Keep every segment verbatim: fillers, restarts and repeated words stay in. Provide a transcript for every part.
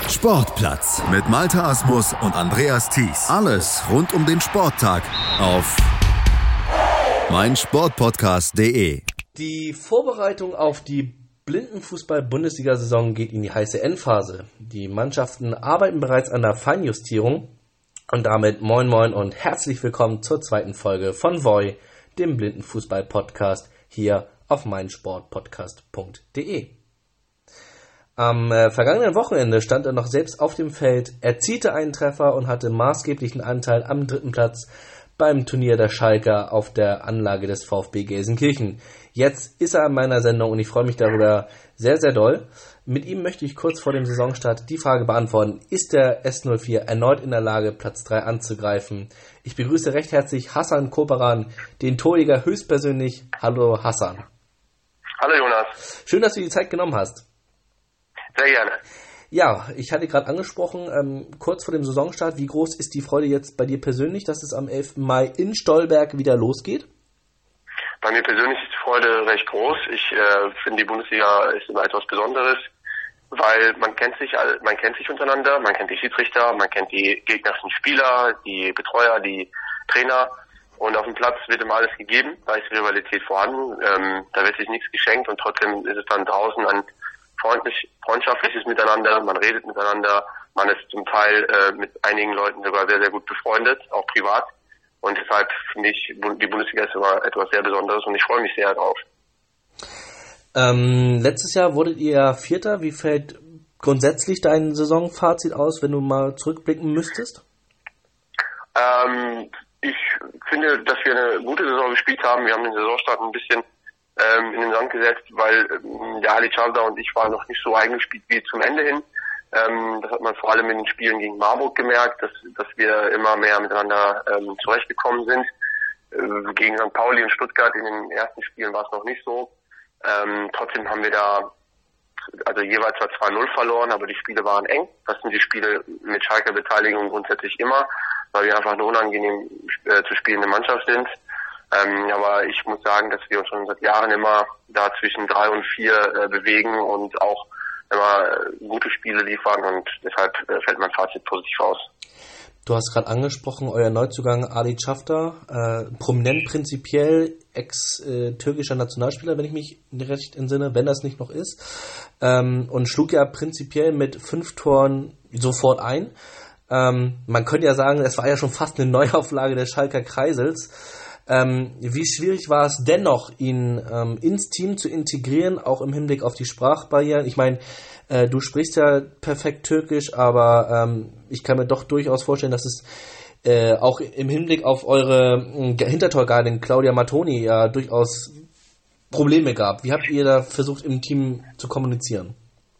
Sportplatz mit Malte Asmus und Andreas Thies. Alles rund um den Sporttag auf meinsportpodcast punkt de. Die Vorbereitung auf die Blindenfußball-Bundesliga-Saison geht in die heiße Endphase. Die Mannschaften arbeiten bereits an der Feinjustierung. Und damit moin moin und herzlich willkommen zur zweiten Folge von V O I, dem Blindenfußball-Podcast, hier auf meinsportpodcast punkt de. Am äh, vergangenen Wochenende stand er noch selbst auf dem Feld, erzielte einen Treffer und hatte maßgeblichen Anteil am dritten Platz beim Turnier der Schalker auf der Anlage des VfB Gelsenkirchen. Jetzt ist er in meiner Sendung und ich freue mich darüber sehr, sehr doll. Mit ihm möchte ich kurz vor dem Saisonstart die Frage beantworten: Ist der S null vier erneut in der Lage, Platz drei anzugreifen? Ich begrüße recht herzlich Hassan Koperan, den Torjäger höchstpersönlich. Hallo Hassan. Hallo Jonas. Schön, dass du die Zeit genommen hast. Sehr gerne. Ja, ich hatte gerade angesprochen, ähm, kurz vor dem Saisonstart, wie groß ist die Freude jetzt bei dir persönlich, dass es am elften Mai in Stolberg wieder losgeht? Bei mir persönlich ist die Freude recht groß. Ich äh, finde, die Bundesliga ist immer etwas Besonderes, weil man kennt sich all, man kennt sich untereinander, man kennt die Schiedsrichter, man kennt die gegnerischen Spieler, die Betreuer, die Trainer, und auf dem Platz wird immer alles gegeben, da ist Rivalität vorhanden, ähm, da wird sich nichts geschenkt und trotzdem ist es dann draußen ein freundlich, freundschaftliches Miteinander, man redet miteinander, man ist zum Teil äh, mit einigen Leuten sogar sehr, sehr gut befreundet, auch privat. Und deshalb finde ich, die Bundesliga ist immer etwas sehr Besonderes und ich freue mich sehr drauf. Ähm, letztes Jahr wurdet ihr ja Vierter. Wie fällt grundsätzlich dein Saisonfazit aus, wenn du mal zurückblicken müsstest? Ähm, ich finde, dass wir eine gute Saison gespielt haben. Wir haben den Saisonstart ein bisschen ähm, in den Sand gesetzt, weil ähm, der Ali Chavda und ich waren noch nicht so eingespielt wie zum Ende hin. Ähm, das hat man vor allem in den Spielen gegen Marburg gemerkt, dass, dass wir immer mehr miteinander ähm, zurechtgekommen sind. Äh, gegen Sankt Pauli und Stuttgart in den ersten Spielen war es noch nicht so. Ähm, trotzdem haben wir da also jeweils zwar zwei null verloren, aber die Spiele waren eng. Das sind die Spiele mit Schalker Beteiligung grundsätzlich immer, weil wir einfach eine unangenehm äh, zu spielende Mannschaft sind. Ähm, aber ich muss sagen, dass wir uns schon seit Jahren immer da zwischen drei und vier äh, bewegen und auch immer gute Spiele liefern und deshalb äh, fällt mein Fazit positiv aus. Du hast gerade angesprochen, euer Neuzugang Ali Chavda, äh, prominent prinzipiell, ex-türkischer äh, Nationalspieler, wenn ich mich recht entsinne, wenn das nicht noch ist, ähm, und schlug ja prinzipiell mit fünf Toren sofort ein. Ähm, man könnte ja sagen, es war ja schon fast eine Neuauflage des Schalker Kreisels. Ähm, wie schwierig war es dennoch, ihn ähm, ins Team zu integrieren, auch im Hinblick auf die Sprachbarrieren? Ich meine, äh, du sprichst ja perfekt Türkisch, aber ähm, ich kann mir doch durchaus vorstellen, dass es äh, auch im Hinblick auf eure äh, Hintertorgardin Claudia Mattoni ja durchaus Probleme gab. Wie habt ihr da versucht, im Team zu kommunizieren?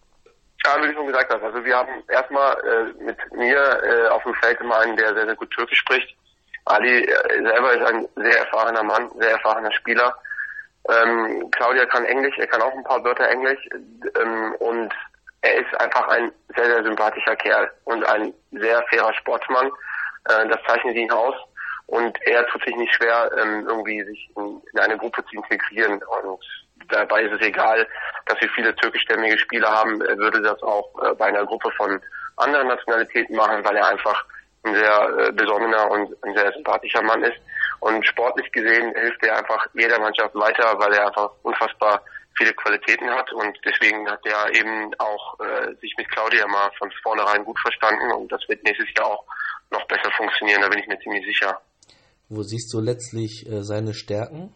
Ja, wie du schon gesagt hast, also wir haben erstmal äh, mit mir äh, auf dem Feld immer einen, der sehr, sehr gut Türkisch spricht. Ali selber ist ein sehr erfahrener Mann, sehr erfahrener Spieler. Ähm, Claudia kann Englisch, er kann auch ein paar Wörter Englisch ähm, und er ist einfach ein sehr, sehr sympathischer Kerl und ein sehr fairer Sportsmann. Äh, das zeichnet ihn aus und er tut sich nicht schwer, ähm, irgendwie sich in, in eine Gruppe zu integrieren und dabei ist es egal, dass wir viele türkischstämmige Spieler haben. Er würde das auch äh, bei einer Gruppe von anderen Nationalitäten machen, weil er einfach ein sehr äh, besonnener und ein sehr sympathischer Mann ist. Und sportlich gesehen hilft er einfach jeder Mannschaft weiter, weil er einfach unfassbar viele Qualitäten hat. Und deswegen hat er eben auch äh, sich mit Claudia mal von vornherein gut verstanden. Und das wird nächstes Jahr auch noch besser funktionieren, da bin ich mir ziemlich sicher. Wo siehst du letztlich äh, seine Stärken?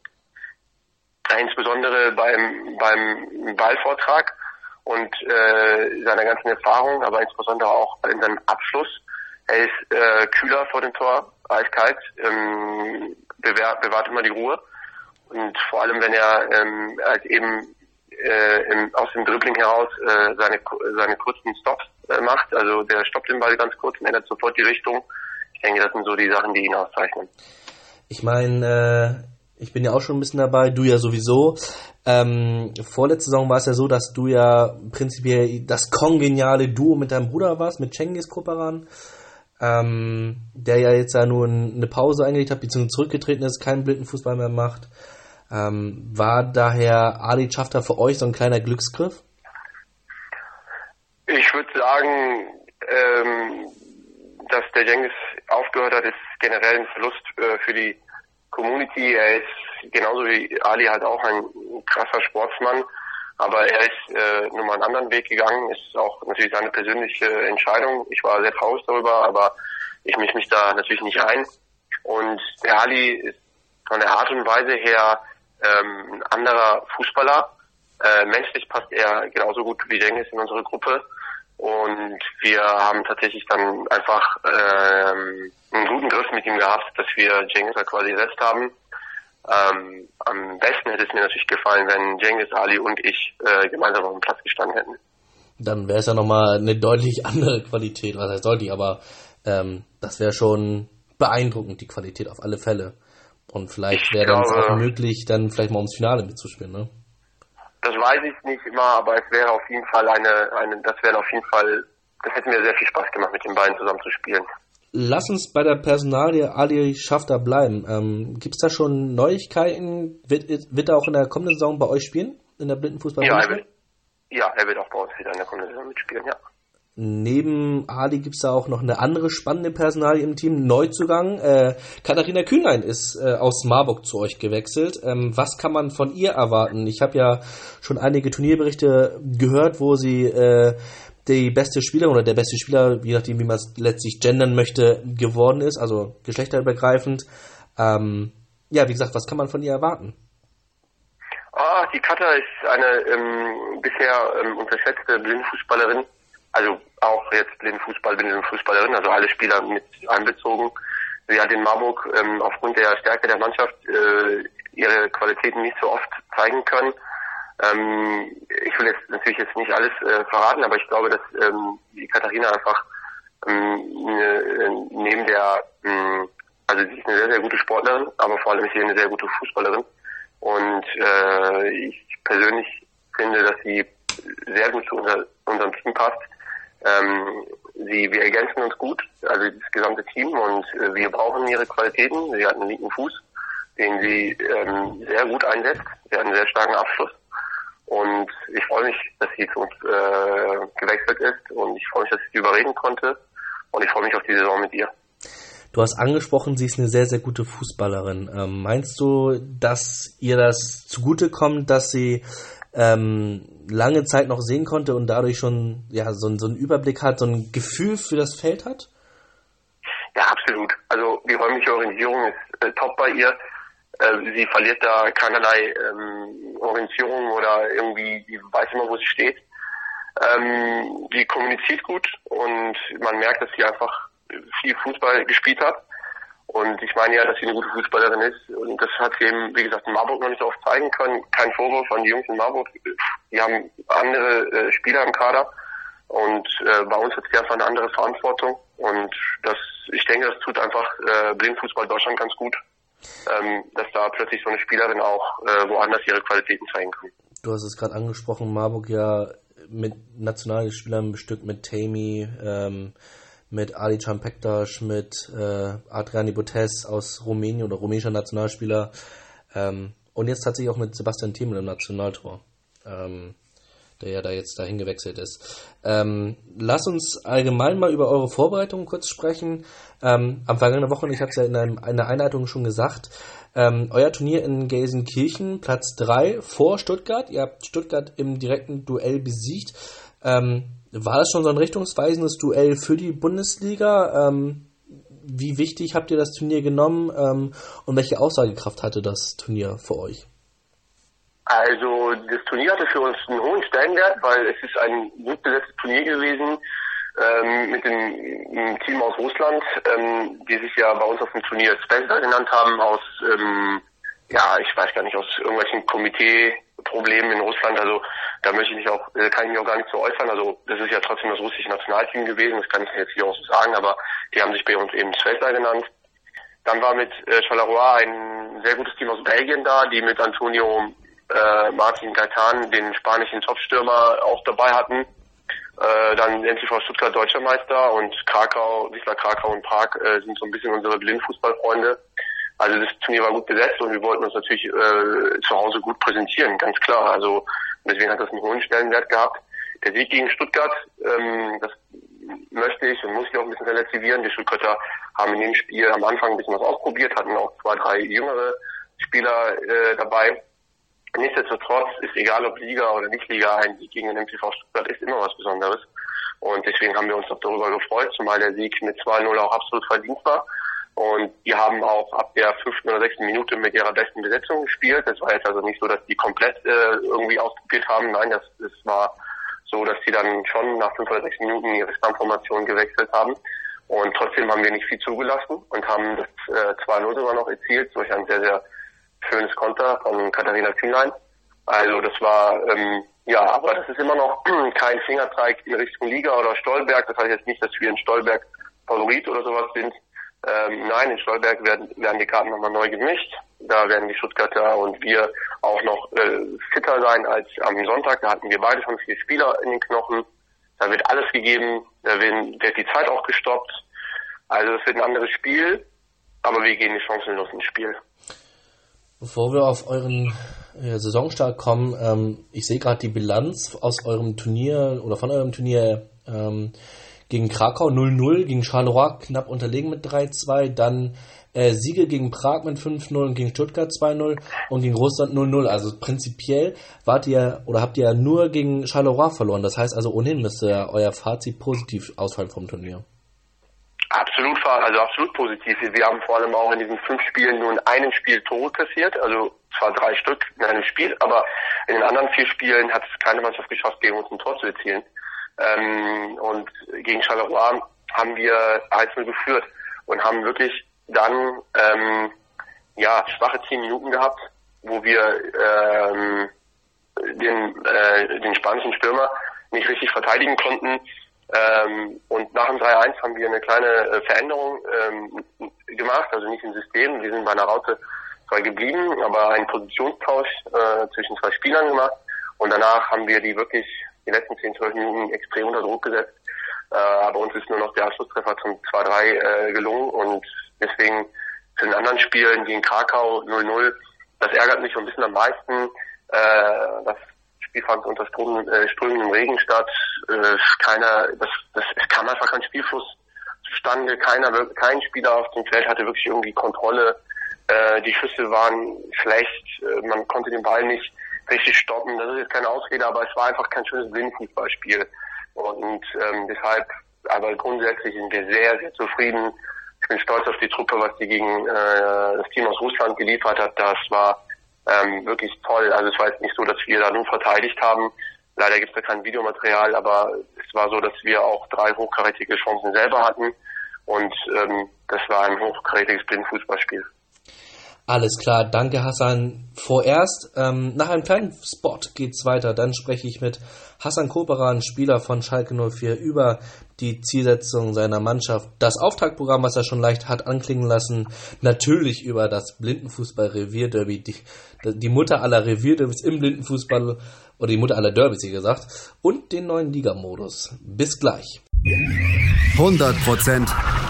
Ja, insbesondere beim, beim Ballvortrag und äh, seiner ganzen Erfahrung, aber insbesondere auch in seinem Abschluss. Er ist äh, kühler vor dem Tor, eiskalt, ähm, bewahrt, bewahrt immer die Ruhe und vor allem, wenn er ähm, halt eben äh, im, aus dem Dribbling heraus äh, seine seine kurzen Stops äh, macht, also der stoppt den Ball ganz kurz und ändert sofort die Richtung. Ich denke, das sind so die Sachen, die ihn auszeichnen. Ich meine, äh, ich bin ja auch schon ein bisschen dabei, du ja sowieso. Ähm, vorletzte Saison war es ja so, dass du ja prinzipiell das kongeniale Duo mit deinem Bruder warst, mit Cengiz Koperan. Ähm, der ja jetzt ja nur eine Pause eingelegt hat, beziehungsweise zurückgetreten ist, keinen Blindenfußball mehr macht. Ähm, war daher Ali Chavda für euch so ein kleiner Glücksgriff? Ich würde sagen, ähm, dass der Cengiz aufgehört hat, ist generell ein Verlust äh, für die Community. Er ist genauso wie Ali halt auch ein krasser Sportsmann, aber er ist äh, nun mal einen anderen Weg gegangen. Ist auch natürlich seine persönliche Entscheidung. Ich war sehr traurig darüber, aber ich mische mich da natürlich nicht ein. Und der Ali ist von der Art und Weise her ähm, ein anderer Fußballer. Äh, menschlich passt er genauso gut wie Cengiz in unsere Gruppe. Und wir haben tatsächlich dann einfach ähm, einen guten Griff mit ihm gehabt, dass wir Cengiz quasi ersetzt haben. Ähm, am besten hätte es mir natürlich gefallen, wenn Cengiz, Ali und ich äh, gemeinsam auf dem Platz gestanden hätten. Dann wäre es ja nochmal eine deutlich andere Qualität, was heißt deutlich, aber ähm, das wäre schon beeindruckend, die Qualität auf alle Fälle. Und vielleicht wäre dann auch möglich, dann vielleicht mal ums Finale mitzuspielen, ne? Das weiß ich nicht immer, aber es wäre auf jeden Fall eine, eine, das wäre auf jeden Fall, das hätte mir sehr viel Spaß gemacht, mit den beiden zusammen zu spielen. Lass uns bei der Personalie Ali Schafter bleiben. Ähm, Gibt es da schon Neuigkeiten? Wird, wird er auch in der kommenden Saison bei euch spielen? In der Blindenfußball? Ja, er wird, ja, er wird auch bei uns wieder in der kommenden Saison mitspielen, ja. Neben Ali gibt es da auch noch eine andere spannende Personalie im Team, Neuzugang. Äh, Katharina Kühnlein ist äh, aus Marburg zu euch gewechselt. Ähm, was kann man von ihr erwarten? Ich habe ja schon einige Turnierberichte gehört, wo sie äh, die beste Spielerin oder der beste Spieler, je nachdem wie man es letztlich gendern möchte, geworden ist, also geschlechterübergreifend. Ähm, ja, wie gesagt, was kann man von ihr erwarten? Ah, die Katha ist eine ähm, bisher ähm, unterschätzte Blindenfußballerin. Also auch jetzt Blindenfußball, Blindenfußballerin, also alle Spieler mit einbezogen. Sie hat in Marburg ähm, aufgrund der Stärke der Mannschaft äh, ihre Qualitäten nicht so oft zeigen können. Ähm, ich will jetzt natürlich jetzt nicht alles äh, verraten, aber ich glaube, dass ähm, die Katharina einfach ähm, ne, neben der, ähm, also sie ist eine sehr, sehr gute Sportlerin, aber vor allem ist sie eine sehr gute Fußballerin. Und äh, ich persönlich finde, dass sie sehr gut zu unser, unserem Team passt. Ähm, sie, wir ergänzen uns gut, also das gesamte Team, und äh, wir brauchen ihre Qualitäten. Sie hat einen linken Fuß, den sie ähm, sehr gut einsetzt. Sie hat einen sehr starken Abschluss. Und ich freue mich, dass sie zu uns äh, gewechselt ist, und ich freue mich, dass ich sie überreden konnte, und ich freue mich auf die Saison mit ihr. Du hast angesprochen, sie ist eine sehr, sehr gute Fußballerin. Ähm, meinst du, dass ihr das zugutekommt, dass sie ähm, lange Zeit noch sehen konnte und dadurch schon ja so, so einen Überblick hat, so ein Gefühl für das Feld hat? Ja, absolut. Also die räumliche Orientierung ist äh, top bei ihr. Äh, sie verliert da keinerlei ähm, Orientierung oder irgendwie, sie weiß immer, wo sie steht. Ähm, sie kommuniziert gut, und man merkt, dass sie einfach viel Fußball gespielt hat. Und ich meine ja, dass sie eine gute Fußballerin ist. Und das hat sie eben, wie gesagt, in Marburg noch nicht so oft zeigen können. Kein Vorwurf an die Jungs in Marburg. Die haben andere äh, Spieler im Kader. Und äh, bei uns hat sie einfach eine andere Verantwortung. Und das, ich denke, das tut einfach äh, Blindfußball Deutschland ganz gut. Ähm, dass da plötzlich so eine Spielerin auch äh, woanders ihre Qualitäten zeigen kann. Du hast es gerade angesprochen, Marburg ja mit Nationalspielern bestückt, mit Tammy, ähm, mit Ali Campektas, mit äh, Adriani Botes aus Rumänien oder rumänischer Nationalspieler, ähm, und jetzt tatsächlich auch mit Sebastian Thiemel im Nationaltor, ähm, der ja da jetzt dahin gewechselt ist. Ähm, lass uns allgemein mal über eure Vorbereitungen kurz sprechen. Ähm, am vergangenen Wochenende, ich habe es ja in, einem, in der Einleitung schon gesagt, ähm, euer Turnier in Gelsenkirchen, Platz drei vor Stuttgart. Ihr habt Stuttgart im direkten Duell besiegt. Ähm, War das schon so ein richtungsweisendes Duell für die Bundesliga? Ähm, wie wichtig habt ihr das Turnier genommen, ähm, und welche Aussagekraft hatte das Turnier für euch? Also das Turnier hatte für uns einen hohen Stellenwert, weil es ist ein gut besetztes Turnier gewesen ähm, mit dem Team aus Russland, ähm, die sich ja bei uns auf dem Turnier Spencer genannt haben, aus, ähm, ja, ich weiß gar nicht, aus irgendwelchen Komitee-Problemen in Russland. Also da möchte ich mich auch, kann ich mich auch gar nicht so äußern. Also das ist ja trotzdem das russische Nationalteam gewesen, das kann ich jetzt hier auch so sagen, aber die haben sich bei uns eben Svelta genannt. Dann war mit äh, Charleroi ein sehr gutes Team aus Belgien da, die mit Antonio äh, Martin Gaetan, den spanischen Topstürmer, auch dabei hatten. Äh, dann N T V Stuttgart Deutscher Meister, und Krakau, Wisla Krakau und Prag äh, sind so ein bisschen unsere Blindfußballfreunde. Also das Turnier war gut besetzt, und wir wollten uns natürlich äh, zu Hause gut präsentieren, ganz klar. Also deswegen hat das einen hohen Stellenwert gehabt. der Sieg gegen Stuttgart, ähm, das möchte ich und muss ich auch ein bisschen relativieren. Die Stuttgarter haben in dem Spiel am Anfang ein bisschen was ausprobiert, hatten auch zwei, drei jüngere Spieler äh, dabei. Nichtsdestotrotz ist egal ob Liga oder nicht Liga, ein Sieg gegen den M T V Stuttgart ist immer was Besonderes. Und deswegen haben wir uns auch darüber gefreut, zumal der Sieg mit zwei null auch absolut verdient war. Und die haben auch ab der fünften oder sechsten Minute mit ihrer besten Besetzung gespielt. Das war jetzt also nicht so, dass die komplett äh, irgendwie ausprobiert haben. Nein, das, das war so, dass sie dann schon nach fünf oder sechs Minuten ihre Stammformation gewechselt haben. Und trotzdem haben wir nicht viel zugelassen und haben das äh, zwei null sogar noch erzielt durch ein sehr, sehr schönes Konter von Katharina Kühnlein. Also das war, ähm, ja, aber das ist immer noch kein Fingerzeig in Richtung Liga oder Stolberg. Das heißt jetzt nicht, dass wir in Stolberg Favorit oder sowas sind. Ähm, nein, in Stolberg werden, werden die Karten nochmal neu gemischt. Da werden die Stuttgarter und wir auch noch äh, fitter sein als am Sonntag. Da hatten wir beide schon vier Spieler in den Knochen. Da wird alles gegeben. Da wird, wird die Zeit auch gestoppt. Also es wird ein anderes Spiel, aber wir gehen nicht chancenlos ins Spiel. Bevor wir auf euren äh, Saisonstart kommen, ähm, ich sehe gerade die Bilanz aus eurem Turnier oder von eurem Turnier ähm, gegen Krakau null null, gegen Charleroi knapp unterlegen mit drei zwei, dann äh, Siege gegen Prag mit fünf null und gegen Stuttgart zwei null und gegen Russland null null. Also prinzipiell wart ihr oder habt ihr ja nur gegen Charleroi verloren. Das heißt also ohnehin müsste ja euer Fazit positiv ausfallen vom Turnier. Absolut, also absolut positiv. Wir haben vor allem auch in diesen fünf Spielen nur in einem Spiel Tore kassiert, also zwar drei Stück in einem Spiel, aber in den anderen vier Spielen hat es keine Mannschaft geschafft, gegen uns ein Tor zu erzielen. Ähm, und gegen Charleroi haben wir eins null geführt und haben wirklich dann ähm, ja schwache zehn Minuten gehabt, wo wir ähm, den, äh, den spanischen Stürmer nicht richtig verteidigen konnten. Ähm, und nach dem drei eins haben wir eine kleine äh, Veränderung ähm, gemacht, also nicht im System, wir sind bei einer Raute zwar geblieben, aber einen Positionstausch äh, zwischen zwei Spielern gemacht und danach haben wir die wirklich die letzten zehn, zwölf Minuten extrem unter Druck gesetzt, äh, aber uns ist nur noch der Anschlusstreffer zum zwei drei äh, gelungen und deswegen zu den anderen Spielen gegen Krakau null null, das ärgert mich so ein bisschen am meisten, äh, das Spiel fand unter Strom, äh, strömendem Regen statt. Äh, keiner, das, das, es kam einfach kein Spielfluss zustande. Keiner, kein Spieler auf dem Feld hatte wirklich irgendwie Kontrolle. Äh, die Schüsse waren schlecht. Äh, man konnte den Ball nicht richtig stoppen. Das ist jetzt keine Ausrede, aber es war einfach kein schönes Blindenfußballspiel. Und ähm, deshalb, aber grundsätzlich sind wir sehr, sehr zufrieden. Ich bin stolz auf die Truppe, was die gegen äh, das Team aus Russland geliefert hat. Das war Ähm, wirklich toll. Also es war jetzt nicht so, dass wir da nur verteidigt haben. Leider gibt es da kein Videomaterial, aber es war so, dass wir auch drei hochkarätige Chancen selber hatten und ähm, das war ein hochkarätiges Blindfußballspiel. Alles klar, danke Hassan. Vorerst, ähm, nach einem kleinen Spot geht's weiter. Dann spreche ich mit Hasan Koperan, Spieler von Schalke null vier, über die Zielsetzung seiner Mannschaft, das Auftaktprogramm, was er schon leicht hat anklingen lassen, natürlich über das Blindenfußball-Revierderby, die, die Mutter aller Revierderbys im Blindenfußball, oder die Mutter aller Derbys, wie gesagt, und den neuen Ligamodus. Bis gleich. hundert Prozent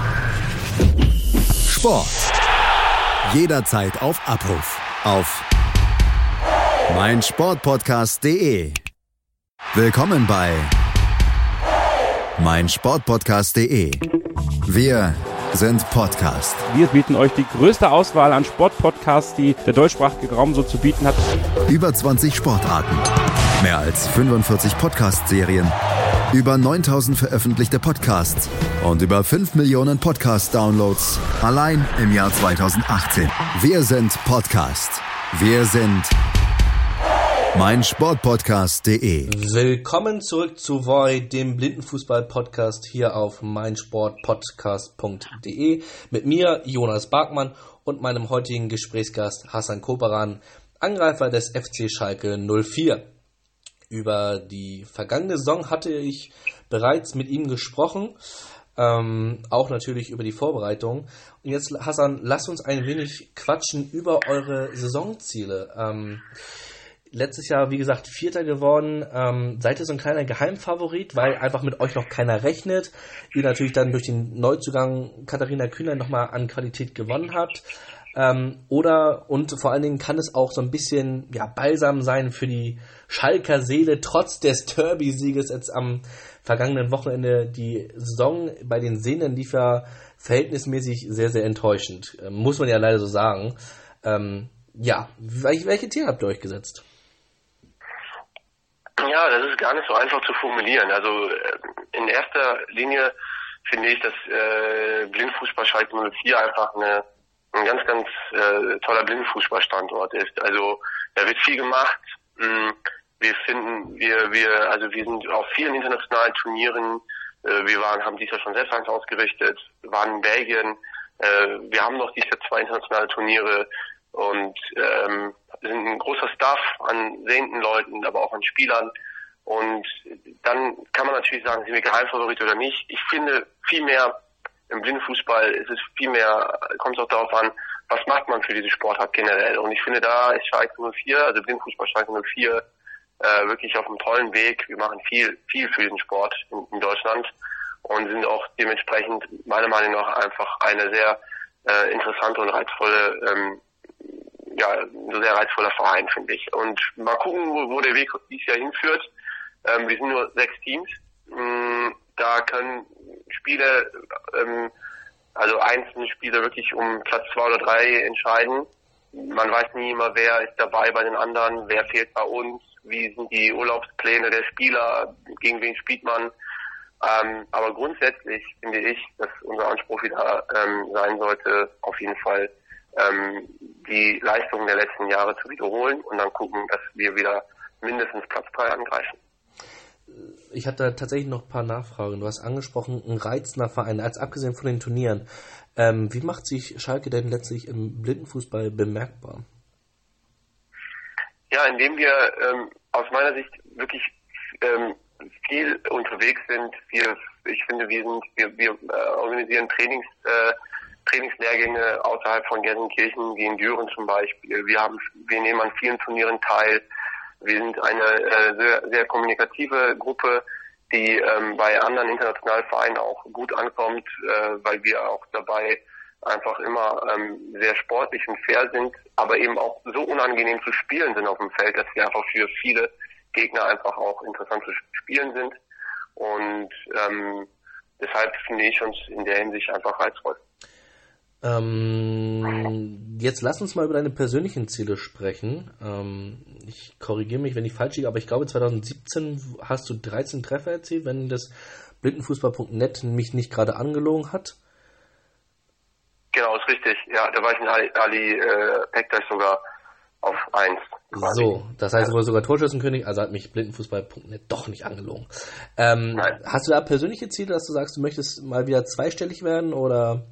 Sport. Jederzeit auf Abruf. Auf meinsportpodcast punkt de. Willkommen bei meinsportpodcast punkt de. Wir sind Podcast. Wir bieten euch die größte Auswahl an Sportpodcasts, die der deutschsprachige Raum so zu bieten hat. Über zwanzig Sportarten. Mehr als fünfundvierzig Podcast-Serien. Über neuntausend veröffentlichte Podcasts und über fünf Millionen Podcast-Downloads allein im Jahr zweitausendachtzehn. Wir sind Podcast. Wir sind meinsportpodcast punkt de. Willkommen zurück zu Void, dem Blindenfußball-Podcast hier auf meinsportpodcast punkt de mit mir, Jonas Barkmann, und meinem heutigen Gesprächsgast Hasan Koperan, Angreifer des F C Schalke null vier. Über die vergangene Saison hatte ich bereits mit ihm gesprochen, ähm, auch natürlich über die Vorbereitung. Und jetzt, Hasan, lass uns ein wenig quatschen über eure Saisonziele. Ähm, letztes Jahr, wie gesagt, Vierter geworden. Ähm, seid ihr so ein kleiner Geheimfavorit, weil einfach mit euch noch keiner rechnet? Ihr natürlich dann durch den Neuzugang Katharina Kühnlein nochmal an Qualität gewonnen habt. Ähm, oder, und vor allen Dingen kann es auch so ein bisschen, ja, Balsam sein für die Schalker Seele, trotz des Derby-Sieges jetzt am vergangenen Wochenende. Die Saison bei den Sehnen lief ja verhältnismäßig sehr, sehr enttäuschend. Ähm, muss man ja leider so sagen. Ähm, ja, welche, welche Tiere habt ihr euch gesetzt? Ja, das ist gar nicht so einfach zu formulieren. Also in erster Linie finde ich, dass äh, Blindfußball Schalke null vier einfach eine, ein ganz, ganz äh, toller Blindfußballstandort ist. Also da wird viel gemacht. Wir finden, wir, wir, also wir sind auf vielen internationalen Turnieren. Äh, wir waren, haben dieses Jahr schon selbst eins ausgerichtet, waren in Belgien. Äh, wir haben noch dieses Jahr zwei internationale Turniere und ähm, sind ein großer Staff an sehenden Leuten, aber auch an Spielern. Und dann kann man natürlich sagen, sind wir Geheimfavorit oder nicht. Ich finde vielmehr, im Blindenfußball ist es vielmehr, kommt es auch darauf an, was macht man für diese Sportart generell. Und ich finde, da ist Schalke null vier, also Blindenfußball Schalke null vier, äh, wirklich auf einem tollen Weg. Wir machen viel, viel für diesen Sport in, in Deutschland und sind auch dementsprechend meiner Meinung nach einfach eine sehr äh, interessante und reizvolle ähm, ja, ein sehr reizvoller Verein, finde ich. Und mal gucken, wo, wo der Weg dieses Jahr hinführt. Ähm, wir sind nur sechs Teams. Ähm, da können Spiele, ähm, also einzelne Spiele wirklich um Platz zwei oder drei entscheiden. Man weiß nie immer, wer ist dabei bei den anderen, wer fehlt bei uns, wie sind die Urlaubspläne der Spieler, gegen wen spielt man. Ähm, aber grundsätzlich finde ich, dass unser Anspruch wieder ähm, sein sollte, auf jeden Fall ähm, die Leistungen der letzten Jahre zu wiederholen und dann gucken, dass wir wieder mindestens Platz drei angreifen. Ich hatte tatsächlich noch ein paar Nachfragen. Du hast angesprochen, ein reizender Verein, als abgesehen von den Turnieren. Ähm, wie macht sich Schalke denn letztlich im Blindenfußball bemerkbar? Ja, indem wir ähm, aus meiner Sicht wirklich ähm, viel unterwegs sind. Wir, ich finde, wir sind, wir, wir äh, organisieren Trainings, äh, Trainingslehrgänge außerhalb von Gelsenkirchen, wie in Düren zum Beispiel. Wir haben, wir nehmen an vielen Turnieren teil. Wir sind eine äh, sehr, sehr kommunikative Gruppe, die ähm, bei anderen internationalen Vereinen auch gut ankommt, äh, weil wir auch dabei einfach immer ähm, sehr sportlich und fair sind, aber eben auch so unangenehm zu spielen sind auf dem Feld, dass wir einfach für viele Gegner einfach auch interessant zu spielen sind. Und ähm, deshalb finde ich uns in der Hinsicht einfach reizvoll. Ähm, jetzt lass uns mal über deine persönlichen Ziele sprechen. Ähm, ich korrigiere mich, wenn ich falsch liege, aber ich glaube zwanzig siebzehn hast du dreizehn Treffer erzielt, wenn das Blindenfußball Punkt net mich nicht gerade angelogen hat. Genau, ist richtig. Ja, da war ich in Ali, Ali äh, Pektas sogar auf eins. Quasi. So, das heißt, du warst sogar Torschützenkönig, also hat mich Blindenfußball Punkt net doch nicht angelogen. Ähm, Nein. Hast du da persönliche Ziele, dass du sagst, du möchtest mal wieder zweistellig werden, oder?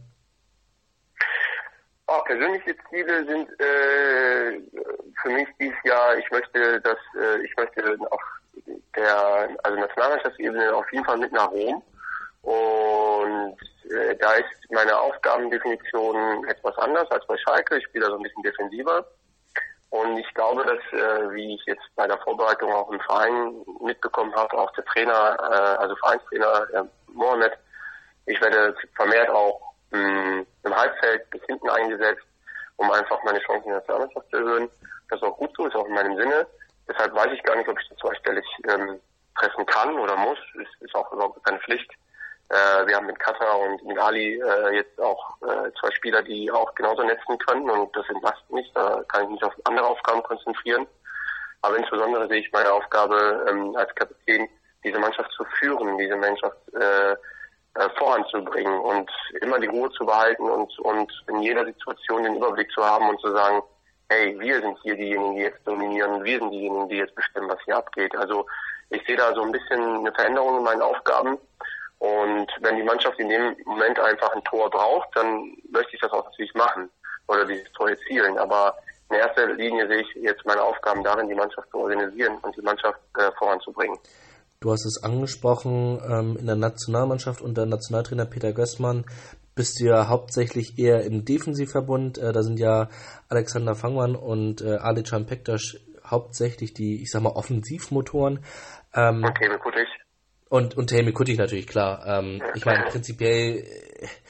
Oh, persönliche Ziele sind äh, für mich dieses Jahr, ich möchte, dass äh, ich möchte auf der also Nationalmannschaftsebene auf jeden Fall mit nach Rom. Und äh, da ist meine Aufgabendefinition etwas anders als bei Schalke. Ich spiele da so ein bisschen defensiver. Und ich glaube, dass, äh, wie ich jetzt bei der Vorbereitung auch im Verein mitbekommen habe, auch der Trainer, äh, also Vereinstrainer äh, Mohamed, ich werde vermehrt auch mh, im Halbfeld bis hinten eingesetzt, um einfach meine Chancen in der Nationalmannschaft zu erhöhen. Das ist auch gut so, ist auch in meinem Sinne. Deshalb weiß ich gar nicht, ob ich das zweistellig ähm, treffen kann oder muss. Ist, ist auch überhaupt keine Pflicht. Äh, wir haben mit Katar und mit Ali äh, jetzt auch äh, zwei Spieler, die auch genauso netzen können, und das entlastet mich. Da kann ich mich auf andere Aufgaben konzentrieren. Aber insbesondere sehe ich meine Aufgabe ähm, als Kapitän, diese Mannschaft zu führen, diese Mannschaft äh, äh, voranzubringen und immer die Ruhe zu behalten und, und in jeder Situation den Überblick zu haben und zu sagen, hey, wir sind hier diejenigen, die jetzt dominieren, wir sind diejenigen, die jetzt bestimmen, was hier abgeht. Also ich sehe da so ein bisschen eine Veränderung in meinen Aufgaben. Und wenn die Mannschaft in dem Moment einfach ein Tor braucht, dann möchte ich das auch natürlich machen oder dieses Tor erzielen. Aber in erster Linie sehe ich jetzt meine Aufgaben darin, die Mannschaft zu organisieren und die Mannschaft äh, voranzubringen. Du hast es angesprochen, ähm, in der Nationalmannschaft unter Nationaltrainer Peter Gößmann bist du ja hauptsächlich eher im Defensivverbund. Äh, da sind ja Alexander Fangmann und äh, Alican Pektas hauptsächlich die, ich sag mal, Offensivmotoren. Ähm, und Temi Kutic. Und, und Temi Kutic natürlich, klar. Ähm, ja, ich meine, prinzipiell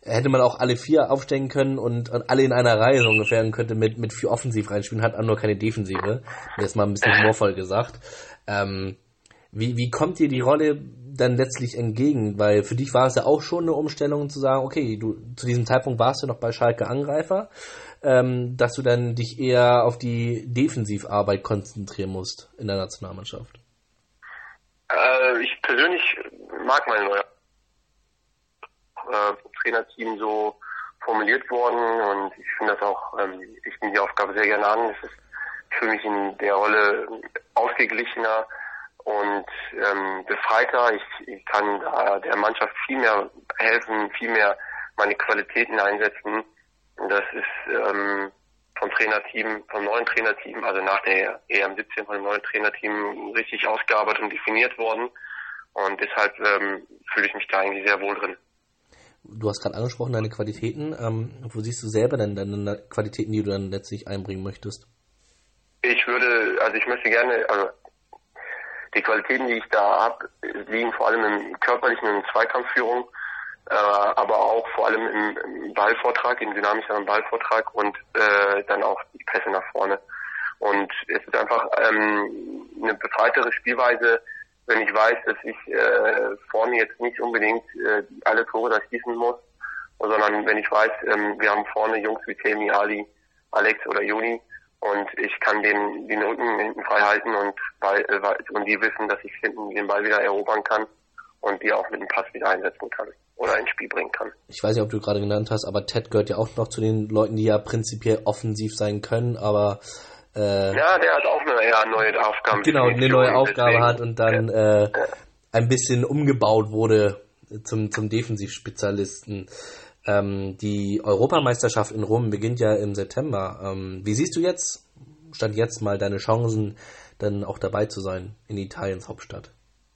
hätte man auch alle vier aufstellen können und, und alle in einer Reihe so ungefähr und könnte mit, mit vier offensiv reinspielen, hat nur keine Defensive. Jetzt mal ein bisschen humorvoll gesagt. Ähm, wie, wie kommt dir die Rolle dann letztlich entgegen? Weil für dich war es ja auch schon eine Umstellung zu sagen, okay, du zu diesem Zeitpunkt warst du noch bei Schalke Angreifer, ähm, dass du dann dich eher auf die Defensivarbeit konzentrieren musst in der Nationalmannschaft. Äh, ich persönlich mag meine neue äh, Trainerteam so formuliert worden und ich finde das auch, ähm, ich nehme die Aufgabe sehr gerne an. Es ist für mich in der Rolle ausgeglichener und ähm, befreiter. Ich, ich kann da der Mannschaft viel mehr helfen, viel mehr meine Qualitäten einsetzen. Und das ist ähm, vom Trainerteam, vom neuen Trainerteam, also nach der E M siebzehn von dem neuen Trainerteam richtig ausgearbeitet und definiert worden. Und deshalb ähm, fühle ich mich da eigentlich sehr wohl drin. Du hast gerade angesprochen, deine Qualitäten. Ähm, wo siehst du selber denn deine Qualitäten, die du dann letztlich einbringen möchtest? Ich würde, also ich möchte gerne, also die Qualitäten, die ich da habe, liegen vor allem im körperlichen und Zweikampfführung, äh, aber auch vor allem im, im Ballvortrag, im dynamischeren Ballvortrag und äh, dann auch die Pässe nach vorne. Und es ist einfach ähm, eine befreitere Spielweise, wenn ich weiß, dass ich äh, vorne jetzt nicht unbedingt äh, alle Tore da schießen muss, sondern wenn ich weiß, ähm, wir haben vorne Jungs wie Temi, Ali, Alex oder Joni und ich kann den den Rücken hinten frei halten und, Ball, äh, und die wissen, dass ich hinten den Ball wieder erobern kann und die auch mit dem Pass wieder einsetzen kann oder ins Spiel bringen kann. Ich weiß nicht, ob du gerade genannt hast, aber Ted gehört ja auch noch zu den Leuten, die ja prinzipiell offensiv sein können, aber Äh, ja, der hat auch eine eher neue Aufgabe. Genau, eine neue Aufgabe deswegen, hat und dann ja, äh, ja. ein bisschen umgebaut wurde zum, zum Defensivspezialisten. Ähm, die Europameisterschaft in Rom beginnt ja im September. Ähm, wie siehst du jetzt, stand jetzt mal deine Chancen, dann auch dabei zu sein in Italiens Hauptstadt?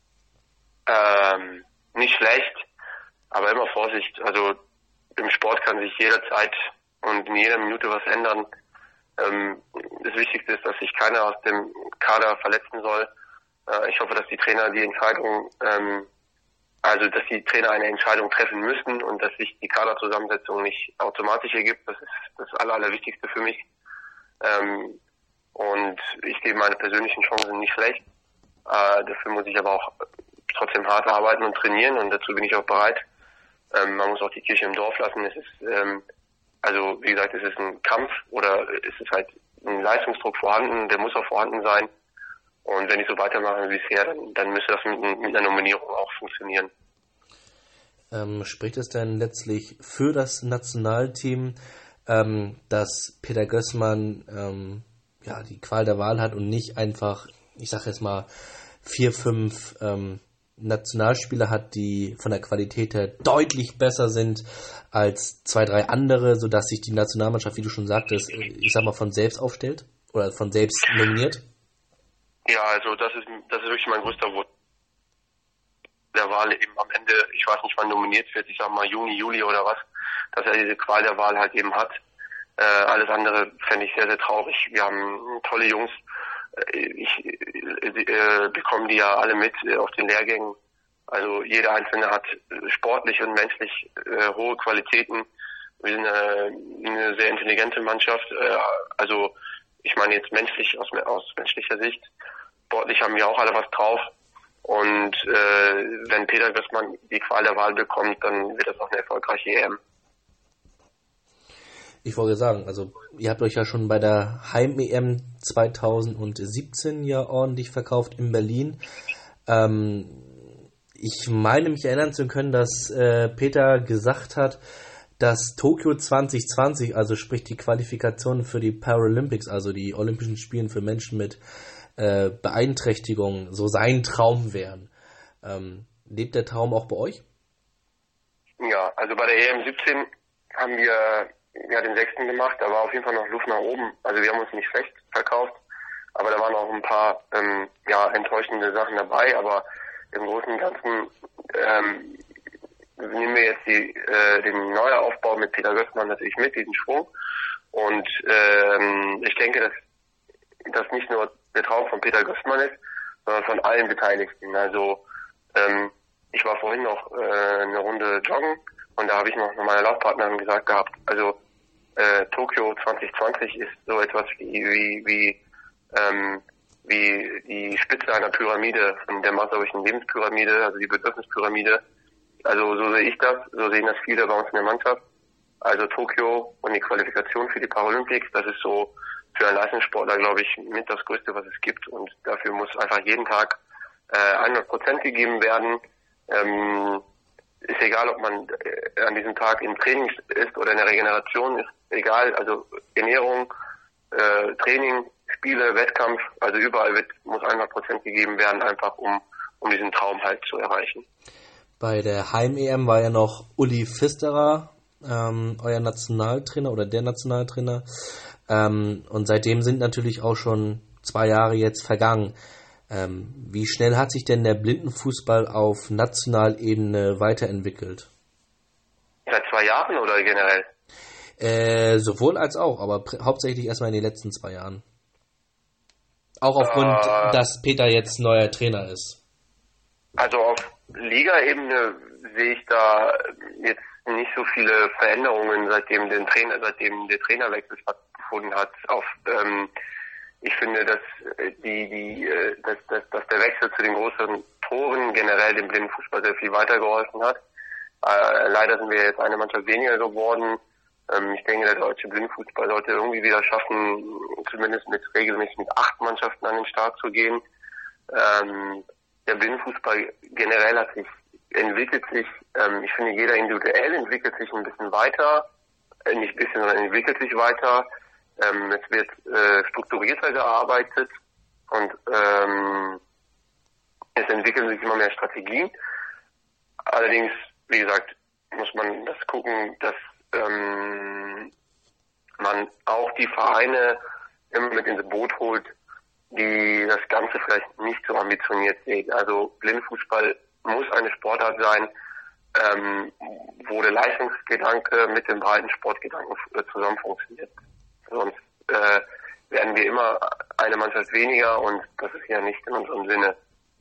Ähm, nicht schlecht, aber immer Vorsicht. Also im Sport kann sich jederzeit und in jeder Minute was ändern. Ähm, das Wichtigste ist, dass sich keiner aus dem Kader verletzen soll. Äh, ich hoffe, dass die Trainer die Entscheidung, ähm, also dass die Trainer eine Entscheidung treffen müssen und dass sich die Kaderzusammensetzung nicht automatisch ergibt. Das ist das Aller, Allerwichtigste für mich. Ähm, und ich gebe meine persönlichen Chancen nicht schlecht. Äh, dafür muss ich aber auch trotzdem hart arbeiten und trainieren und dazu bin ich auch bereit. Ähm, man muss auch die Kirche im Dorf lassen. Es ist ähm, Also wie gesagt, es ist ein Kampf oder es ist halt ein Leistungsdruck vorhanden, der muss auch vorhanden sein. Und wenn ich so weitermache wie bisher, dann, dann müsste das mit, mit einer Nominierung auch funktionieren. Ähm, spricht es denn letztlich für das Nationalteam, ähm, dass Peter Gößmann ähm, ja die Qual der Wahl hat und nicht einfach, ich sag jetzt mal, vier, fünf ähm, Nationalspieler hat, die von der Qualität her deutlich besser sind als zwei, drei andere, sodass sich die Nationalmannschaft, wie du schon sagtest, ich sag mal, von selbst aufstellt oder von selbst nominiert? Ja, also das ist das ist wirklich mein größter Wunsch der Wahl eben am Ende, ich weiß nicht, wann nominiert wird, ich sag mal Juni, Juli oder was, dass er diese Qual der Wahl halt eben hat. Äh, alles andere fände ich sehr, sehr traurig. Wir haben tolle Jungs, ich äh, bekomme die ja alle mit äh, auf den Lehrgängen. Also jeder Einzelne hat sportlich und menschlich äh, hohe Qualitäten. Wir sind äh, eine sehr intelligente Mannschaft. Äh, also ich meine jetzt menschlich aus, aus menschlicher Sicht. Sportlich haben wir auch alle was drauf. Und äh, wenn Peter Gößmann die Qual der Wahl bekommt, dann wird das auch eine erfolgreiche E M. Ich wollte sagen, also ihr habt euch ja schon bei der Heim-E M zweitausendsiebzehn ja ordentlich verkauft in Berlin. Ähm, ich meine mich erinnern zu können, dass äh, Peter gesagt hat, dass Tokio zwanzig zwanzig, also sprich die Qualifikation für die Paralympics, also die Olympischen Spiele für Menschen mit äh, Beeinträchtigungen, so sein Traum wären. Ähm, lebt der Traum auch bei euch? Ja, also bei der E M siebzehn haben wir ja den sechsten gemacht, da war auf jeden Fall noch Luft nach oben. Also wir haben uns nicht schlecht verkauft, aber da waren auch ein paar ähm, ja enttäuschende Sachen dabei, aber im Großen und Ganzen ähm, nehmen wir jetzt die, äh, den Neuaufbau mit Peter Gößmann natürlich mit, diesen Schwung. Und ähm, ich denke, dass das nicht nur der Traum von Peter Gößmann ist, sondern von allen Beteiligten. Also ähm, ich war vorhin noch äh, eine Runde joggen Und da habe ich noch meiner Laufpartnerin gesagt gehabt, also äh, Tokio zwanzig zwanzig ist so etwas wie wie wie, ähm, wie die Spitze einer Pyramide, von der maßerischen Lebenspyramide, also die Bedürfnispyramide. Also so sehe ich das, so sehen das viele bei uns in der Mannschaft. Also Tokio und die Qualifikation für die Paralympics, das ist so für einen Leistungssportler, glaube ich, mit das Größte, was es gibt. Und dafür muss einfach jeden Tag äh, hundert Prozent gegeben werden. Ähm, ist egal, ob man äh, an diesem Tag im Training ist oder in der Regeneration, ist egal. Also Ernährung, äh, Training, Spiele, Wettkampf, also überall wird, muss hundert Prozent gegeben werden, einfach um, um diesen Traum halt zu erreichen. Bei der Heim-E M war ja noch Uli Pfisterer, ähm, euer Nationaltrainer oder der Nationaltrainer. Ähm, und seitdem sind natürlich auch schon zwei Jahre jetzt vergangen. Ähm, wie schnell hat sich denn der Blindenfußball auf Nationalebene weiterentwickelt? Seit zwei Jahren oder generell? Äh, sowohl als auch, aber pr- hauptsächlich erstmal in den letzten zwei Jahren. Auch aufgrund, äh, dass Peter jetzt neuer Trainer ist. Also auf Liga-Ebene sehe ich da jetzt nicht so viele Veränderungen, seitdem den Trainer, seitdem der Trainerwechsel stattgefunden hat. Auf, ähm, ich finde, dass die, die, äh, dass, dass, dass der Wechsel zu den größeren Toren generell dem Blindenfußball sehr viel weitergeholfen hat. Äh, leider sind wir jetzt eine Mannschaft weniger geworden. Ähm, ich denke, der deutsche Blindenfußball sollte irgendwie wieder schaffen, zumindest mit regelmäßig mit acht Mannschaften an den Start zu gehen. Ähm, der Blindenfußball generell hat sich entwickelt sich, ähm, ich finde, jeder individuell entwickelt sich ein bisschen weiter, äh, nicht ein bisschen, sondern entwickelt sich weiter. Ähm, es wird äh, strukturierter gearbeitet und ähm, es entwickeln sich immer mehr Strategien. Allerdings, wie gesagt, muss man das gucken, dass ähm, man auch die Vereine immer mit ins Boot holt, die das Ganze vielleicht nicht so ambitioniert sehen. Also Blindenfußball muss eine Sportart sein, ähm, wo der Leistungsgedanke mit dem breiten Sportgedanken zusammen funktioniert. Sonst äh, werden wir immer eine Mannschaft weniger und das ist ja nicht in unserem Sinne.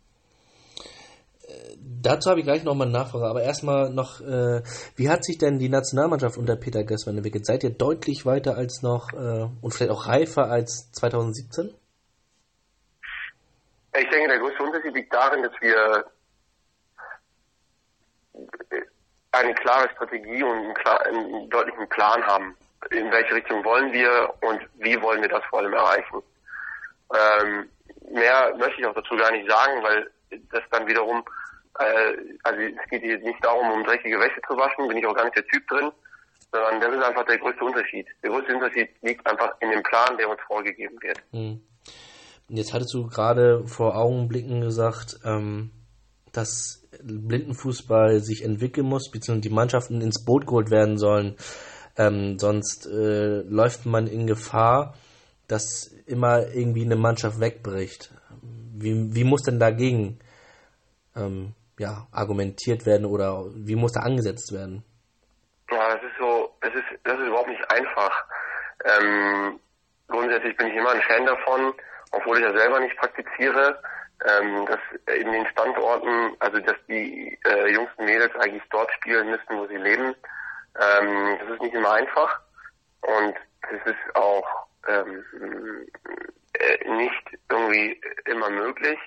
Dazu habe ich gleich nochmal eine Nachfrage, aber erstmal noch, äh, wie hat sich denn die Nationalmannschaft unter Peter Gößmann entwickelt? Seid ihr deutlich weiter als noch äh, und vielleicht auch reifer als zwanzig siebzehn? Ich denke, der größte Unterschied liegt darin, dass wir eine klare Strategie und einen, klar, einen deutlichen Plan haben. In welche Richtung wollen wir und wie wollen wir das vor allem erreichen. Ähm, mehr möchte ich auch dazu gar nicht sagen, weil das dann wiederum, äh, also es geht hier nicht darum, um dreckige Wäsche zu waschen, bin ich auch gar nicht der Typ drin, sondern das ist einfach der größte Unterschied. Der größte Unterschied liegt einfach in dem Plan, der uns vorgegeben wird. Hm. Jetzt hattest du gerade vor Augenblicken gesagt, ähm, dass Blindenfußball sich entwickeln muss, beziehungsweise die Mannschaften ins Boot geholt werden sollen. Ähm, sonst äh, läuft man in Gefahr, dass immer irgendwie eine Mannschaft wegbricht. Wie, wie muss denn dagegen ähm, ja, argumentiert werden oder wie muss da angesetzt werden? Ja, das ist so, das ist, das ist überhaupt nicht einfach. Ähm, grundsätzlich bin ich immer ein Fan davon, obwohl ich das selber nicht praktiziere, ähm, dass in den Standorten, also dass die äh, Jungs und Mädels eigentlich dort spielen müssen, wo sie leben. Ähm, das ist nicht immer einfach und es ist auch ähm, äh, nicht irgendwie immer möglich.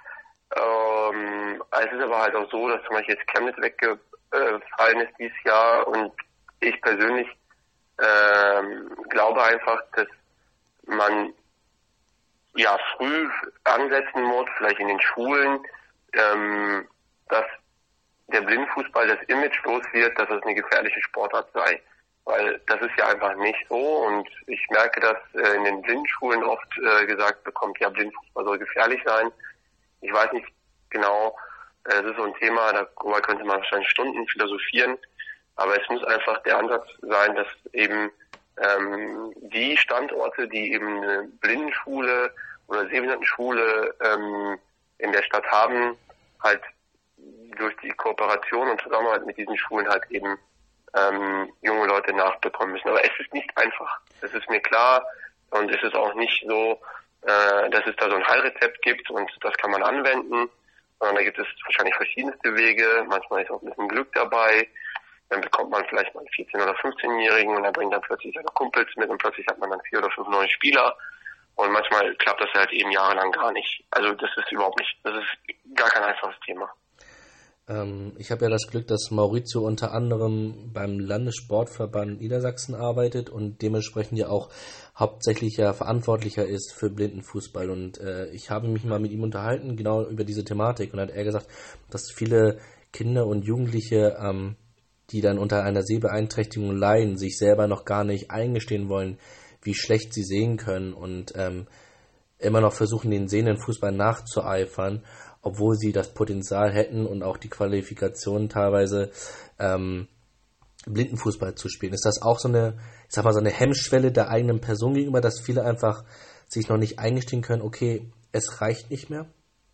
Ähm, es ist aber halt auch so, dass zum Beispiel jetzt Chemnitz weggefallen ist dieses Jahr und ich persönlich ähm, glaube einfach, dass man ja früh ansetzen muss, vielleicht in den Schulen, ähm, dass der Blindenfußball das Image los wird, dass es eine gefährliche Sportart sei. Weil das ist ja einfach nicht so und ich merke, dass äh, in den Blindenschulen oft äh, gesagt bekommt, ja, Blindenfußball soll gefährlich sein. Ich weiß nicht genau, äh, das ist so ein Thema, darüber könnte man wahrscheinlich Stunden philosophieren, aber es muss einfach der Ansatz sein, dass eben ähm, die Standorte, die eben eine Blindenschule oder Sehbehindertenschule ähm, in der Stadt haben, halt durch die Kooperation und Zusammenarbeit mit diesen Schulen halt eben ähm, junge Leute nachbekommen müssen. Aber es ist nicht einfach. Das ist mir klar und es ist auch nicht so, äh, dass es da so ein Heilrezept gibt und das kann man anwenden, sondern da gibt es wahrscheinlich verschiedenste Wege. Manchmal ist auch ein bisschen Glück dabei. dann bekommt man vielleicht mal einen vierzehn- oder fünfzehnjährigen und er bringt dann plötzlich seine Kumpels mit und plötzlich hat man dann vier oder fünf neue Spieler und manchmal klappt das halt eben jahrelang gar nicht. Also das ist überhaupt nicht, das ist gar kein einfaches Thema. Ähm, ich habe ja das Glück, dass Maurizio unter anderem beim Landessportverband Niedersachsen arbeitet und dementsprechend ja auch hauptsächlicher Verantwortlicher ist für Blindenfußball. Und äh, ich habe mich mal mit ihm unterhalten, genau über diese Thematik. Und hat er gesagt, dass viele Kinder und Jugendliche, ähm, die dann unter einer Sehbeeinträchtigung leiden, sich selber noch gar nicht eingestehen wollen, wie schlecht sie sehen können und ähm, immer noch versuchen, den sehenden Fußball nachzueifern, obwohl sie das Potenzial hätten und auch die Qualifikation teilweise ähm, Blindenfußball zu spielen. Ist das auch so eine, ich sag mal, so eine Hemmschwelle der eigenen Person gegenüber, dass viele einfach sich noch nicht eingestehen können, okay, es reicht nicht mehr?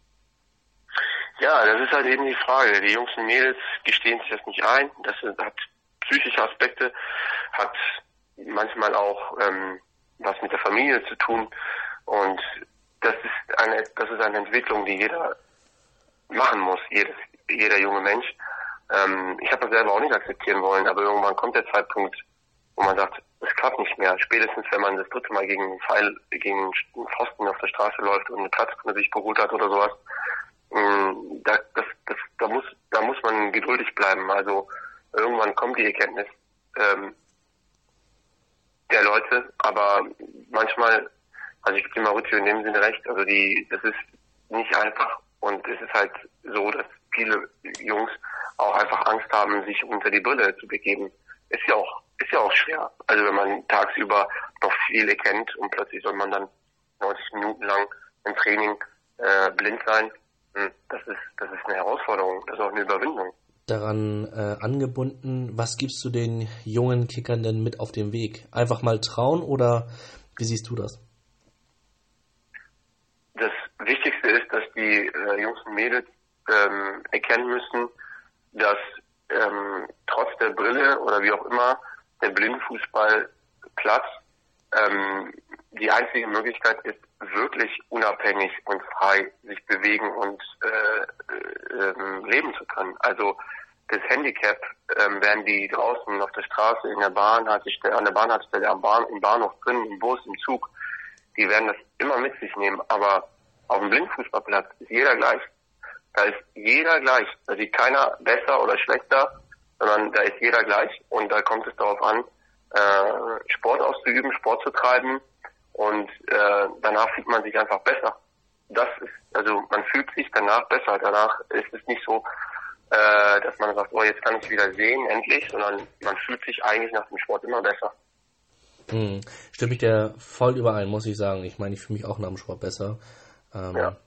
Ja, das ist halt eben die Frage. Die Jungs und Mädels gestehen sich das nicht ein. Das hat psychische Aspekte, hat manchmal auch ähm, was mit der Familie zu tun. Und das ist eine, das ist eine Entwicklung, die jeder machen muss, jedes, jeder junge Mensch. Ähm, ich habe das selber auch nicht akzeptieren wollen, aber irgendwann kommt der Zeitpunkt, wo man sagt, es klappt nicht mehr. Spätestens, wenn man das dritte Mal gegen einen Pfeil, gegen einen Pfosten auf der Straße läuft und eine Platzkunde sich beholt hat oder sowas, ähm, da, das, das, da muss, da muss man geduldig bleiben. Also irgendwann kommt die Erkenntnis ähm, der Leute, aber manchmal, also ich gebe dem Maurizio in dem Sinne recht, also die, das ist nicht einfach. Und es ist halt so, dass viele Jungs auch einfach Angst haben, sich unter die Brille zu begeben. Ist ja auch, ist ja auch schwer. Also wenn man tagsüber noch viel erkennt und plötzlich soll man dann neunzig Minuten lang im Training äh, blind sein, das ist, das ist eine Herausforderung, das ist auch eine Überwindung. Daran äh, angebunden, was gibst du den jungen Kickern denn mit auf den Weg? Einfach mal trauen oder wie siehst du das? Das Wichtigste ist, dass die äh, Jungs und Mädels ähm, erkennen müssen, dass ähm, trotz der Brille oder wie auch immer der Blindenfußballplatz ähm, die einzige Möglichkeit ist, wirklich unabhängig und frei sich bewegen und äh, äh, leben zu können. Also das Handicap ähm, werden die draußen auf der Straße, in der Bahnhaltestelle, an der Bahnhaltestelle, am Bahn, im Bahnhof drin, im Bus, im Zug, die werden das immer mit sich nehmen. Aber auf dem Blindenfußballplatz ist jeder gleich. Da ist jeder gleich. Da sieht keiner besser oder schlechter, sondern da ist jeder gleich. Und da kommt es darauf an, äh, Sport auszuüben, Sport zu treiben. Und äh, danach fühlt man sich einfach besser. Das ist, also man fühlt sich danach besser. Danach ist es nicht so, äh, dass man sagt, oh, jetzt kann ich wieder sehen, endlich, sondern man fühlt sich eigentlich nach dem Sport immer besser. Hm. Stimme ich dir voll überein, muss ich sagen. Ich meine, ich fühle mich auch nach dem Sport besser. Ähm, ja.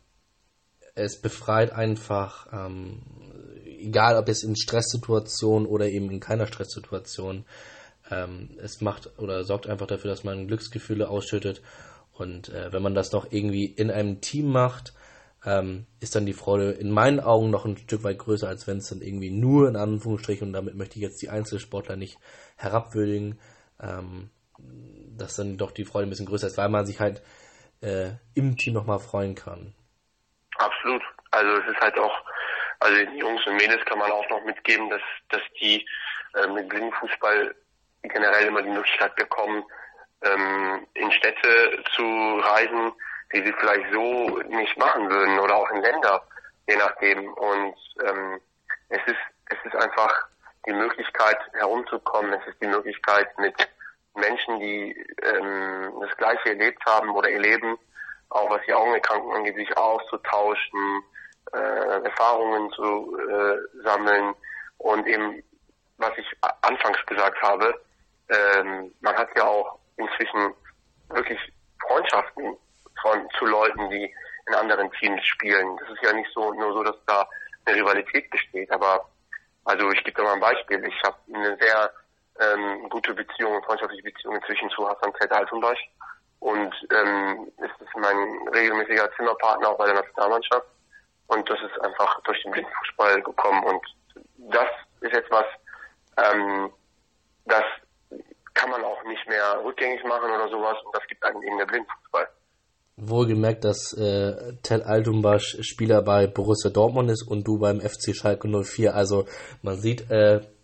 Es befreit einfach, ähm, egal ob es in Stresssituationen oder eben in keiner Stresssituation, ähm, es macht oder sorgt einfach dafür, dass man Glücksgefühle ausschüttet. Und äh, wenn man das noch irgendwie in einem Team macht, ähm, ist dann die Freude in meinen Augen noch ein Stück weit größer, als wenn es dann irgendwie nur in Anführungsstrichen, und damit möchte ich jetzt die Einzelsportler nicht herabwürdigen, ähm, dass dann doch die Freude ein bisschen größer ist, weil man sich halt äh, im Team nochmal freuen kann. Absolut. Also es ist halt auch, also den Jungs und Mädels kann man auch noch mitgeben, dass dass die äh, mit Blindenfußball generell immer die Möglichkeit bekommen, ähm, in Städte zu reisen, die sie vielleicht so nicht machen würden, oder auch in Länder, je nachdem. Und ähm, es ist es ist einfach die Möglichkeit herumzukommen, es ist die Möglichkeit mit Menschen, die ähm, das Gleiche erlebt haben oder erleben, auch was die Augenerkrankungen angeht, sich auszutauschen, äh, Erfahrungen zu äh, sammeln und eben, was ich anfangs gesagt habe, ähm, man hat ja auch inzwischen wirklich Freundschaften von zu Leuten, die in anderen Teams spielen. Das ist ja nicht so nur so, dass da eine Rivalität besteht, aber also ich gebe da mal ein Beispiel. Ich habe eine sehr ähm, gute Beziehung, freundschaftliche Beziehung inzwischen zu Hasan Altunbaş. Und ähm, es ist mein regelmäßiger Zimmerpartner auch bei der Nationalmannschaft. Und das ist einfach durch den Blindenfußball gekommen. Und das ist etwas, ähm, das kann man auch nicht mehr rückgängig machen oder sowas. Und das gibt einem eben der Blindenfußball. Wohlgemerkt, dass äh, Tel Altunbaş Spieler bei Borussia Dortmund ist und du beim F C Schalke null vier. Also man sieht, äh,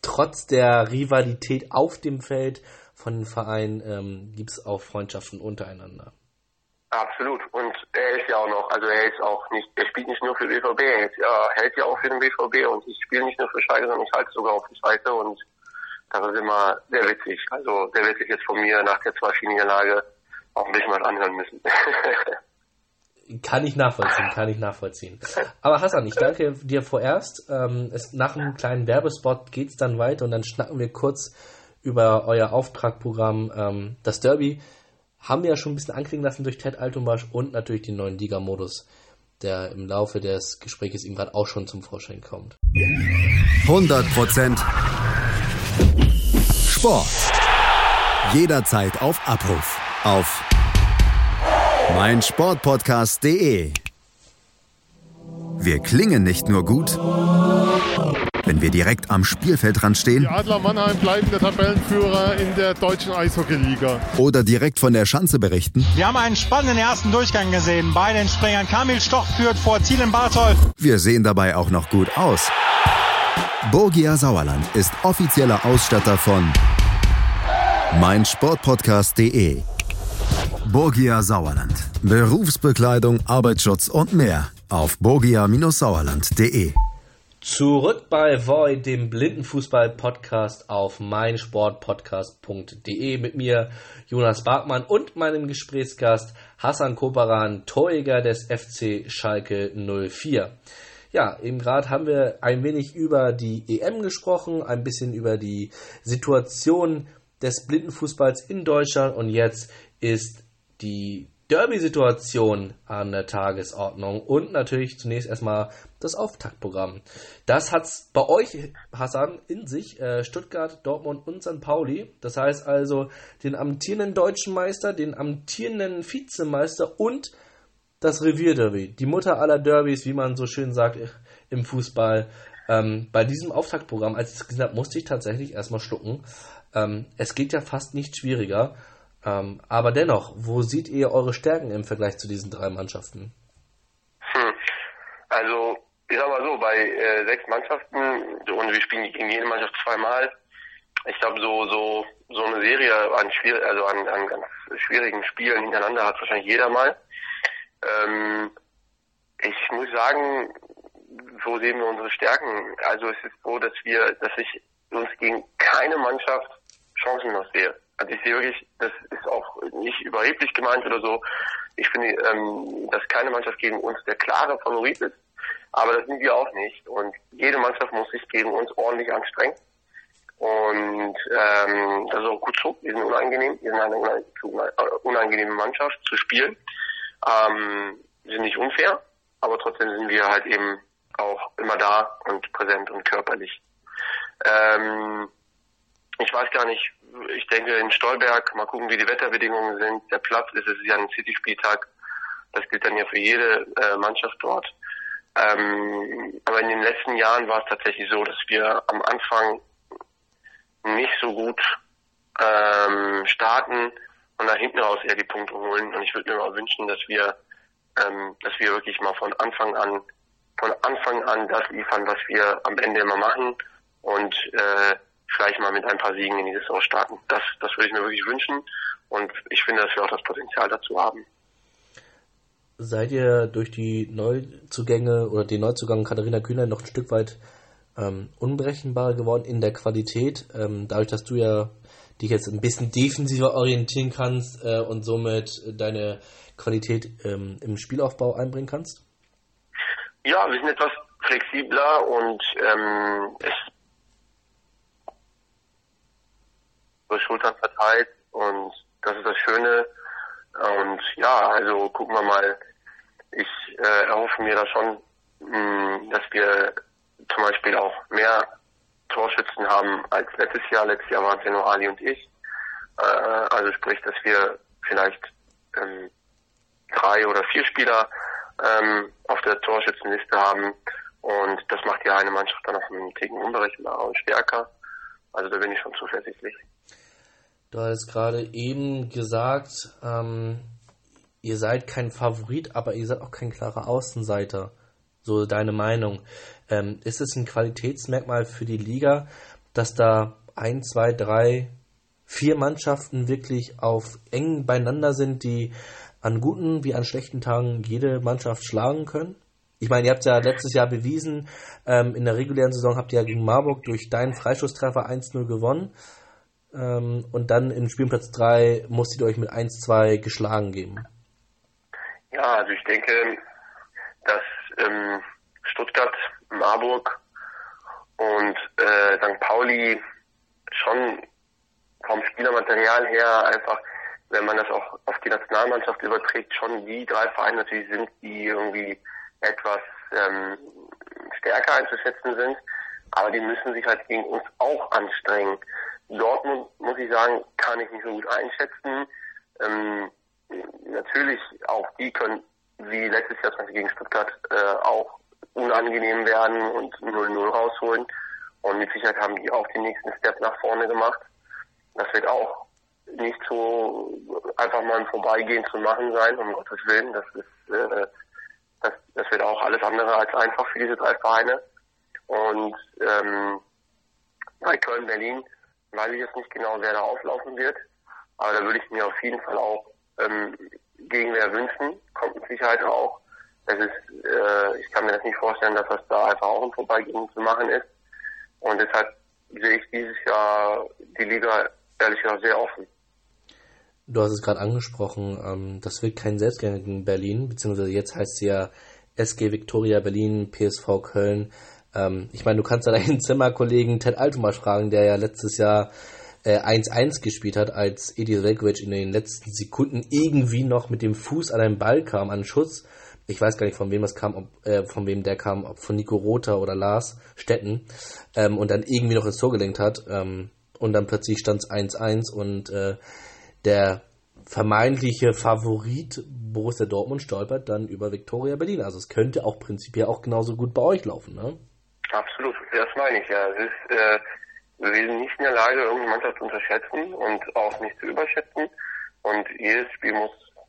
trotz der Rivalität auf dem Feld von den Vereinen ähm, gibt es auch Freundschaften untereinander. Absolut. Und er ist ja auch noch, also er ist auch nicht, er spielt nicht nur für B V B, er ist, ja, hält ja auch für den B V B und ich spiele nicht nur für Schalke, sondern ich halte sogar auf die Seite und das ist immer sehr witzig. Also der wird sich jetzt von mir nach der zwei vier Niederlage auch ein bisschen was anhören müssen. Kann ich nachvollziehen, kann ich nachvollziehen. Aber Hassan, ich danke dir vorerst. Ähm, es, nach einem kleinen Werbespot geht's dann weiter und dann schnacken wir kurz über euer Auftragprogramm. Ähm, das Derby haben wir ja schon ein bisschen anklingen lassen durch Ted Altombasch und natürlich den neuen Liga-Modus, der im Laufe des Gesprächs ihm gerade auch schon zum Vorschein kommt. hundert Prozent Sport. Jederzeit auf Abruf. Auf meinsportpodcast punkt de. Wir klingen nicht nur gut, wenn wir direkt am Spielfeldrand stehen. Die Adler Mannheim bleiben der Tabellenführer in der deutschen Eishockeyliga. Oder direkt von der Schanze berichten. Wir haben einen spannenden ersten Durchgang gesehen. Bei den Springern Kamil Stoch führt vor Ziel in Barthold. Wir sehen dabei auch noch gut aus. Borgia Sauerland ist offizieller Ausstatter von meinsportpodcast punkt de. Borgia Sauerland. Berufsbekleidung, Arbeitsschutz und mehr auf borgia Sauerland punkt de. Zurück bei Void, dem Blindenfußball-Podcast auf meinsportpodcast punkt de mit mir, Jonas Barkmann, und meinem Gesprächsgast Hassan Koparan, Torjäger des F C Schalke null vier. Ja, eben gerade haben wir ein wenig über die E M gesprochen, ein bisschen über die Situation des Blindenfußballs in Deutschland und jetzt ist die Derby-Situation an der Tagesordnung und natürlich zunächst erstmal das Auftaktprogramm. Das hat's bei euch, Hassan, in sich, äh, Stuttgart, Dortmund und Sankt Pauli. Das heißt also den amtierenden Deutschen Meister, den amtierenden Vizemeister und das Revierderby, die Mutter aller Derbys, wie man so schön sagt im Fußball. Ähm, bei diesem Auftaktprogramm, als ich es gesehen habe, musste ich tatsächlich erstmal schlucken. Ähm, es geht ja fast nicht schwieriger. Ähm, aber dennoch, wo seht ihr eure Stärken im Vergleich zu diesen drei Mannschaften? Hm. Also, ich sag mal so, bei äh, sechs Mannschaften, und wir spielen gegen jede Mannschaft zweimal, ich glaube, so so so eine Serie an, schwier- also an, an ganz schwierigen Spielen hintereinander hat wahrscheinlich jeder mal. Ähm, ich muss sagen, wo sehen wir unsere Stärken? Also es ist so, dass wir, dass ich uns gegen keine Mannschaft chancenlos sehe. Also ich sehe wirklich, das ist auch nicht überheblich gemeint oder so. Ich finde, ähm, dass keine Mannschaft gegen uns der klare Favorit ist, aber das sind wir auch nicht. Und jede Mannschaft muss sich gegen uns ordentlich anstrengen. Und ähm, das ist auch gut so. Wir sind unangenehm, wir sind eine unangenehme Mannschaft zu spielen. Ähm, wir sind nicht unfair, aber trotzdem sind wir halt eben auch immer da und präsent und körperlich. Ähm, ich weiß gar nicht, ich denke in Stolberg, mal gucken, wie die Wetterbedingungen sind. Der Platz ist, es ist ja ein City-Spieltag. Das gilt dann ja für jede äh, Mannschaft dort. Ähm, aber in den letzten Jahren war es tatsächlich so, dass wir am Anfang nicht so gut ähm, starten und nach hinten raus eher die Punkte holen. Und ich würde mir mal wünschen, dass wir, ähm, dass wir wirklich mal von Anfang an, von Anfang an das liefern, was wir am Ende immer machen und äh, vielleicht mal mit ein paar Siegen in die Saison starten. Das, das würde ich mir wirklich wünschen und ich finde, dass wir auch das Potenzial dazu haben. Seid ihr durch die Neuzugänge oder den Neuzugang Katharina Kühner noch ein Stück weit ähm, unberechenbarer geworden in der Qualität, ähm, dadurch, dass du ja dich jetzt ein bisschen defensiver orientieren kannst äh, und somit deine Qualität ähm, im Spielaufbau einbringen kannst? Ja, wir sind etwas flexibler und ähm, es über Schultern verteilt und das ist das Schöne. Und ja, also gucken wir mal, ich äh, erhoffe mir da schon, mh, dass wir zum Beispiel auch mehr Torschützen haben als letztes Jahr. Letztes Jahr waren es ja nur Ali und ich. Äh, also sprich, dass wir vielleicht ähm, drei oder vier Spieler ähm, auf der Torschützenliste haben und das macht ja eine Mannschaft dann auch einen Ticken unberechenbarer und stärker. Also da bin ich schon zuversichtlich. Du hast gerade eben gesagt, ähm, ihr seid kein Favorit, aber ihr seid auch kein klarer Außenseiter. So deine Meinung. Ähm, ist es ein Qualitätsmerkmal für die Liga, dass da ein, zwei, drei, vier Mannschaften wirklich auf eng beieinander sind, die an guten wie an schlechten Tagen jede Mannschaft schlagen können? Ich meine, ihr habt ja letztes Jahr bewiesen, ähm, in der regulären Saison habt ihr ja gegen Marburg durch deinen Freistoßtreffer eins null gewonnen. Ähm, und dann im Spielplatz drei musstet ihr euch mit eins zwei geschlagen geben. Ja, also ich denke, dass ähm, Stuttgart, Marburg und äh, Sankt Pauli schon vom Spielermaterial her einfach, wenn man das auch auf die Nationalmannschaft überträgt, schon die drei Vereine natürlich sind, die irgendwie etwas ähm, stärker einzuschätzen sind, aber die müssen sich halt gegen uns auch anstrengen. Dortmund, muss ich sagen, kann ich nicht so gut einschätzen. Ähm, natürlich auch die können, wie letztes Jahr zum Beispiel gegen Stuttgart, äh, auch unangenehm werden und null null rausholen. Und mit Sicherheit haben die auch den nächsten Step nach vorne gemacht. Das wird auch nicht so einfach mal ein Vorbeigehen zu machen sein, um Gottes Willen. Das ist, äh, das, das wird auch alles andere als einfach für diese drei Vereine. Und ähm, bei Köln, Berlin weiß ich jetzt nicht genau, wer da auflaufen wird. Aber da würde ich mir auf jeden Fall auch ähm, Gegenwehr wünschen. Kommt mit Sicherheit auch. Das ist, äh, ich kann mir das nicht vorstellen, dass das da einfach auch ein Vorbeigehen zu machen ist. Und deshalb sehe ich dieses Jahr die Liga ehrlich gesagt sehr offen. Du hast es gerade angesprochen, ähm, das wird kein Selbstgänger gegen Berlin, beziehungsweise jetzt heißt es ja S G Viktoria Berlin, P S V Köln. Ähm, ich meine, du kannst ja deinen Zimmerkollegen Ted Altomar fragen, der ja letztes Jahr äh, eins eins gespielt hat, als Edin Veljković in den letzten Sekunden irgendwie noch mit dem Fuß an einen Ball kam, an einen Schuss. Ich weiß gar nicht, von wem das kam, ob, äh, von wem der kam, ob von Nico Rother oder Lars Stetten, ähm, und dann irgendwie noch ins Tor gelenkt hat. Ähm, und dann plötzlich stand es eins eins und äh, der vermeintliche Favorit Borussia Dortmund stolpert dann über Viktoria Berlin. Also es könnte auch prinzipiell auch genauso gut bei euch laufen, ne? Absolut, das meine ich ja. Es ist, äh, wir sind nicht in der Lage, irgendeine Mannschaft zu unterschätzen und auch nicht zu überschätzen. Und jedes Spiel muss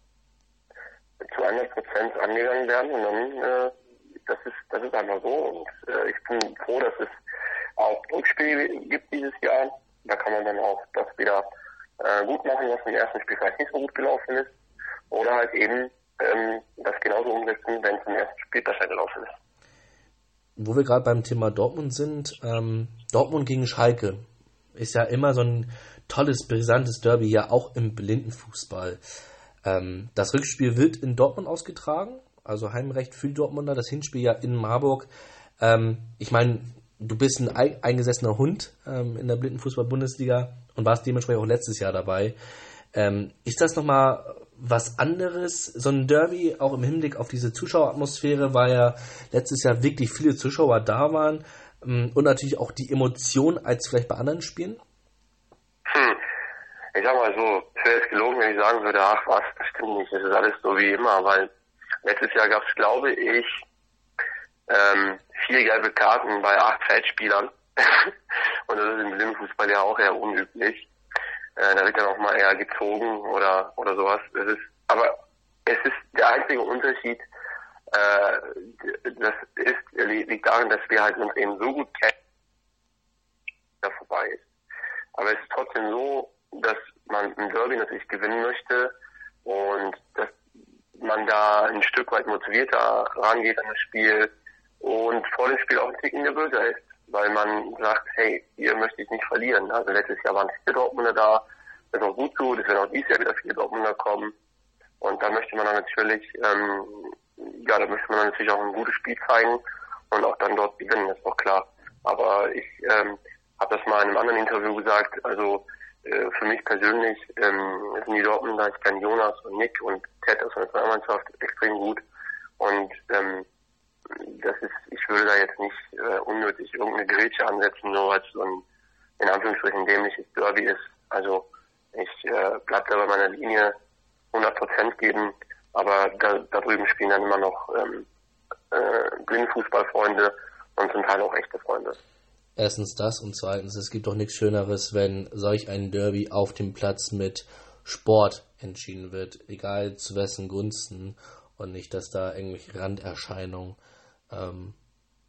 zu hundert Prozent angegangen werden. Und dann, äh, das ist, das ist einfach so. Und äh, ich bin froh, dass es auch Rückspiele gibt dieses Jahr. Da kann man dann auch das wieder äh, gut machen, was im ersten Spiel vielleicht nicht so gut gelaufen ist. Oder halt eben ähm, das genauso umsetzen, wenn es im ersten Spiel besser gelaufen ist. Wo wir gerade beim Thema Dortmund sind, ähm, Dortmund gegen Schalke ist ja immer so ein tolles, brisantes Derby, ja auch im Blindenfußball. Ähm, das Rückspiel wird in Dortmund ausgetragen, also Heimrecht für die Dortmunder, das Hinspiel ja in Marburg. Ähm, ich meine, du bist ein eingesessener Hund ähm, in der Blindenfußball-Bundesliga und warst dementsprechend auch letztes Jahr dabei. Ähm, ist das nochmal was anderes, so ein Derby, auch im Hinblick auf diese Zuschaueratmosphäre, weil ja letztes Jahr wirklich viele Zuschauer da waren, ähm, und natürlich auch die Emotion als vielleicht bei anderen Spielen? Hm. Ich sag mal so, es wäre jetzt gelogen, wenn ich sagen würde, ach was, das stimmt nicht, das ist alles so wie immer, weil letztes Jahr gab es, glaube ich, ähm, vier gelbe Karten bei acht Feldspielern. Und das ist im Blindenfußball ja auch eher unüblich. Äh, da wird dann auch mal eher gezogen oder oder sowas. Es ist, aber es ist der einzige Unterschied, äh, das ist, liegt darin, dass wir halt uns eben so gut kennen, dass vorbei ist. Aber es ist trotzdem so, dass man ein Derby natürlich gewinnen möchte und dass man da ein Stück weit motivierter rangeht an das Spiel und vor dem Spiel auch ein Ticken nervöser ist, weil man sagt, hey, hier möchte ich nicht verlieren. Also letztes Jahr waren viele Dortmunder da, das ist auch gut so, das werden auch dieses Jahr wieder viele Dortmunder kommen und da möchte man dann natürlich, ähm, ja, da möchte man dann natürlich auch ein gutes Spiel zeigen und auch dann dort gewinnen, ist doch klar. Aber ich ähm, habe das mal in einem anderen Interview gesagt, also äh, für mich persönlich ähm, sind die Dortmunder, ich kenne Jonas und Nick und Ted aus der Mannschaft extrem gut und ähm, das ist, ich würde da jetzt nicht äh, unnötig irgendeine Grätsche ansetzen, nur weil es so ein in Anführungsstrichen dämliches Derby ist. Also ich äh, bleib da bei meiner Linie hundert Prozent geben, aber da, da drüben spielen dann immer noch ähm, äh, Blindenfußballfreunde und zum Teil auch echte Freunde. Erstens das und zweitens, es gibt doch nichts Schöneres, wenn solch ein Derby auf dem Platz mit Sport entschieden wird, egal zu wessen Gunsten und nicht, dass da irgendwelche Randerscheinungen ähm,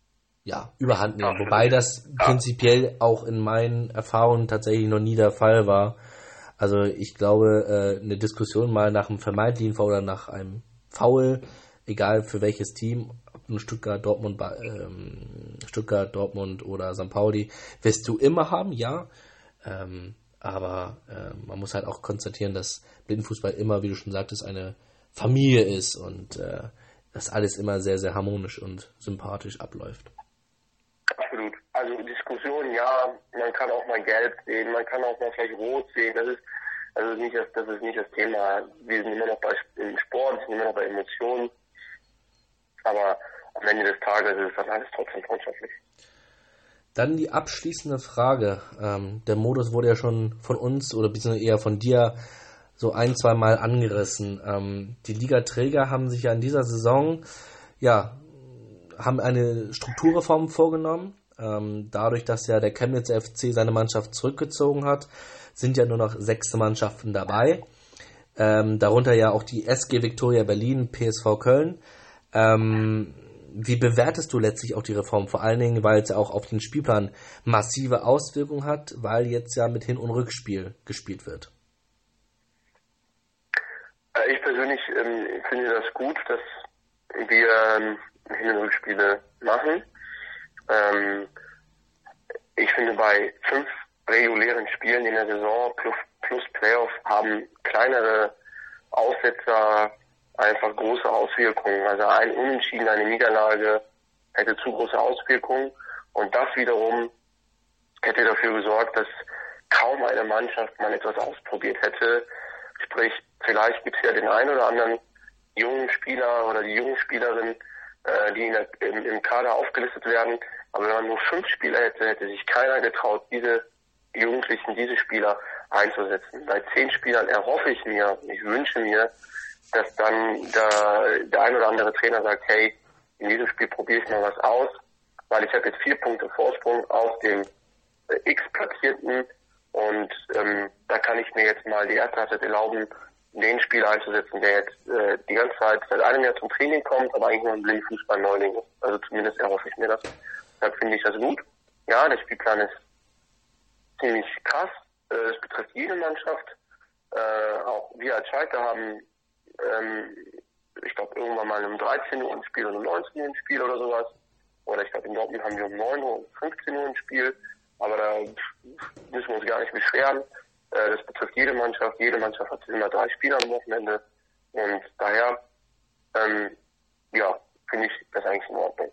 ja, überhand nehmen. Absolut. Wobei das prinzipiell auch in meinen Erfahrungen tatsächlich noch nie der Fall war. Also ich glaube, eine Diskussion mal nach einem vermeintlichen Foul oder nach einem Foul, egal für welches Team, ob nun Stuttgart, Dortmund, ähm, Stuttgart, Dortmund oder Sankt Pauli, wirst du immer haben, ja. Ähm, aber äh, man muss halt auch konstatieren, dass Blindenfußball immer, wie du schon sagtest, eine Familie ist und äh, dass alles immer sehr, sehr harmonisch und sympathisch abläuft. Absolut. Also Diskussion, ja, man kann auch mal gelb sehen, man kann auch mal vielleicht rot sehen. Das ist also nicht das, das ist nicht das Thema. Wir sind immer noch bei im Sport, wir sind immer noch bei Emotionen. Aber am Ende des Tages ist es dann alles trotzdem freundschaftlich. Dann die abschließende Frage. Ähm, der Modus wurde ja schon von uns oder beziehungsweise eher von dir so ein, zwei Mal angerissen. Ähm, die Ligaträger haben sich ja in dieser Saison, ja, haben eine Strukturreform vorgenommen. Ähm, dadurch, dass ja der Chemnitzer F C seine Mannschaft zurückgezogen hat, sind ja nur noch sechs Mannschaften dabei. Ähm, darunter ja auch die S G Viktoria Berlin, P S V Köln. Ähm, wie bewertest du letztlich auch die Reform? Vor allen Dingen, weil es ja auch auf den Spielplan massive Auswirkungen hat, weil jetzt ja mit Hin- und Rückspiel gespielt wird. Ich persönlich ähm, finde das gut, dass wir ähm, Hin- und Rückspiele machen. Ähm, ich finde, bei fünf regulären Spielen in der Saison plus, plus Playoff haben kleinere Aussetzer einfach große Auswirkungen. Also ein Unentschieden, eine Niederlage hätte zu große Auswirkungen. Und das wiederum hätte dafür gesorgt, dass kaum eine Mannschaft mal etwas ausprobiert hätte. Sprich, vielleicht gibt es ja den einen oder anderen jungen Spieler oder die jungen Spielerin, äh, die in der, im, im Kader aufgelistet werden. Aber wenn man nur fünf Spieler hätte, hätte sich keiner getraut, diese Jugendlichen, diese Spieler einzusetzen. Bei zehn Spielern erhoffe ich mir, ich wünsche mir, dass dann der, der ein oder andere Trainer sagt, hey, in diesem Spiel probiere ich mal was aus, weil ich habe jetzt vier Punkte Vorsprung auf dem äh, X-Platzierten und ähm, da kann ich mir jetzt mal die erste Halbzeit erlauben, den Spieler einzusetzen, der jetzt äh, die ganze Zeit seit einem Jahr zum Training kommt, aber eigentlich nur ein Blindfußball-Neuling ist. Also zumindest erhoffe ich mir das. Deshalb finde ich das gut. Ja, der Spielplan ist ziemlich krass. Äh, es betrifft jede Mannschaft. Äh, auch wir als Schalke haben ähm, ich glaube irgendwann mal um dreizehn Uhr ein Spiel oder um neunzehn Uhr ein Spiel oder sowas. Oder ich glaube in Dortmund haben wir um neun Uhr, um fünfzehn Uhr ein Spiel. Aber da müssen wir uns gar nicht beschweren. Äh, das betrifft jede Mannschaft. Jede Mannschaft hat immer drei Spiele am Wochenende. Und daher, ähm, ja, finde ich das eigentlich in Ordnung.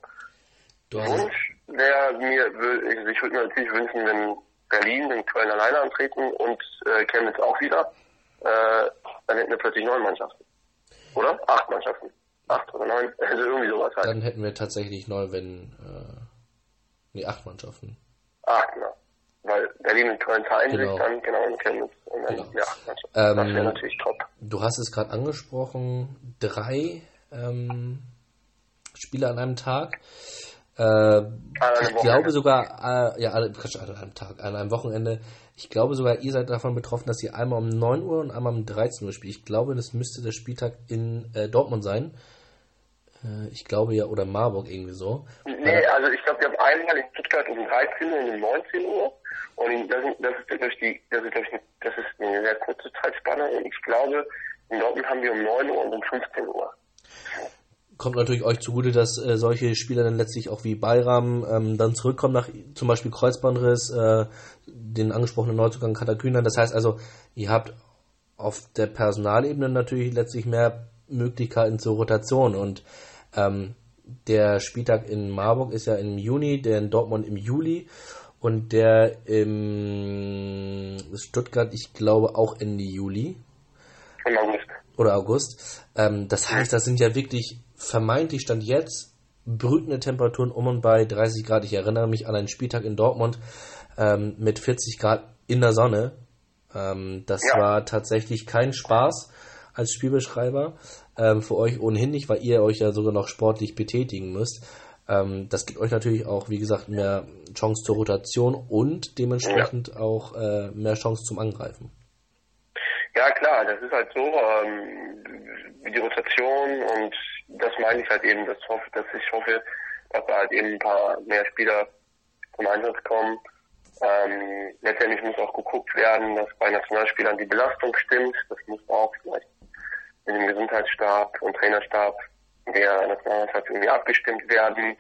Wunsch wäre mir, ich, ich würde mir natürlich wünschen, wenn Berlin den Köln alleine antreten und äh, Chemnitz auch wieder, äh, dann hätten wir plötzlich neun Mannschaften. Oder? Acht Mannschaften. Acht oder neun, also irgendwie sowas halt. Dann hätten wir tatsächlich neun, wenn, äh, nee, acht Mannschaften. Acht, genau. Weil Berlin und Köln teilen Genau. sich dann, genau, und Chemnitz. Und dann, Genau. ja, acht Mannschaften. Ähm, das wäre natürlich top. Du hast es gerade angesprochen, drei ähm, Spiele an einem Tag. Äh, ich glaube sogar, äh, ja, an einem Tag, an einem Wochenende. Ich glaube sogar, ihr seid davon betroffen, dass ihr einmal um neun Uhr und einmal um dreizehn Uhr spielt. Ich glaube, das müsste der Spieltag in äh, Dortmund sein. Äh, ich glaube ja, oder Marburg irgendwie so. Nee, also ich glaube, wir haben einmal in Stuttgart um dreizehn Uhr und um neunzehn Uhr. Und das, das ist durch die, das ist durch die, das ist eine sehr kurze Zeitspanne. Und ich glaube, in Dortmund haben wir um neun Uhr und um fünfzehn Uhr. Kommt natürlich euch zugute, dass äh, solche Spieler dann letztlich auch wie Bayram ähm, dann zurückkommen nach zum Beispiel Kreuzbandriss, äh, den angesprochenen Neuzugang Katakühner. Das heißt also, ihr habt auf der Personalebene natürlich letztlich mehr Möglichkeiten zur Rotation. Und ähm, der Spieltag in Marburg ist ja im Juni, der in Dortmund im Juli und der in Stuttgart, ich glaube, auch Ende Juli. Im August. Oder August. Ähm, das heißt, das sind ja wirklich vermeintlich Stand jetzt brütende Temperaturen um und bei dreißig Grad. Ich erinnere mich an einen Spieltag in Dortmund ähm, mit vierzig Grad in der Sonne. Ähm, das ja. war tatsächlich kein Spaß als Spielbeschreiber. Ähm, für euch ohnehin nicht, weil ihr euch ja sogar noch sportlich betätigen müsst. Ähm, das gibt euch natürlich auch, wie gesagt, mehr Chance zur Rotation und dementsprechend ja. auch äh, mehr Chance zum Angreifen. Ja klar, das ist halt so, ähm, wie die Rotation und das meine ich halt eben, dass, hoffe, dass ich hoffe, dass da halt eben ein paar mehr Spieler zum Einsatz kommen. Ähm, letztendlich muss auch geguckt werden, dass bei Nationalspielern die Belastung stimmt. Das muss auch vielleicht mit dem Gesundheitsstab und Trainerstab der Nationalmannschaft irgendwie abgestimmt werden,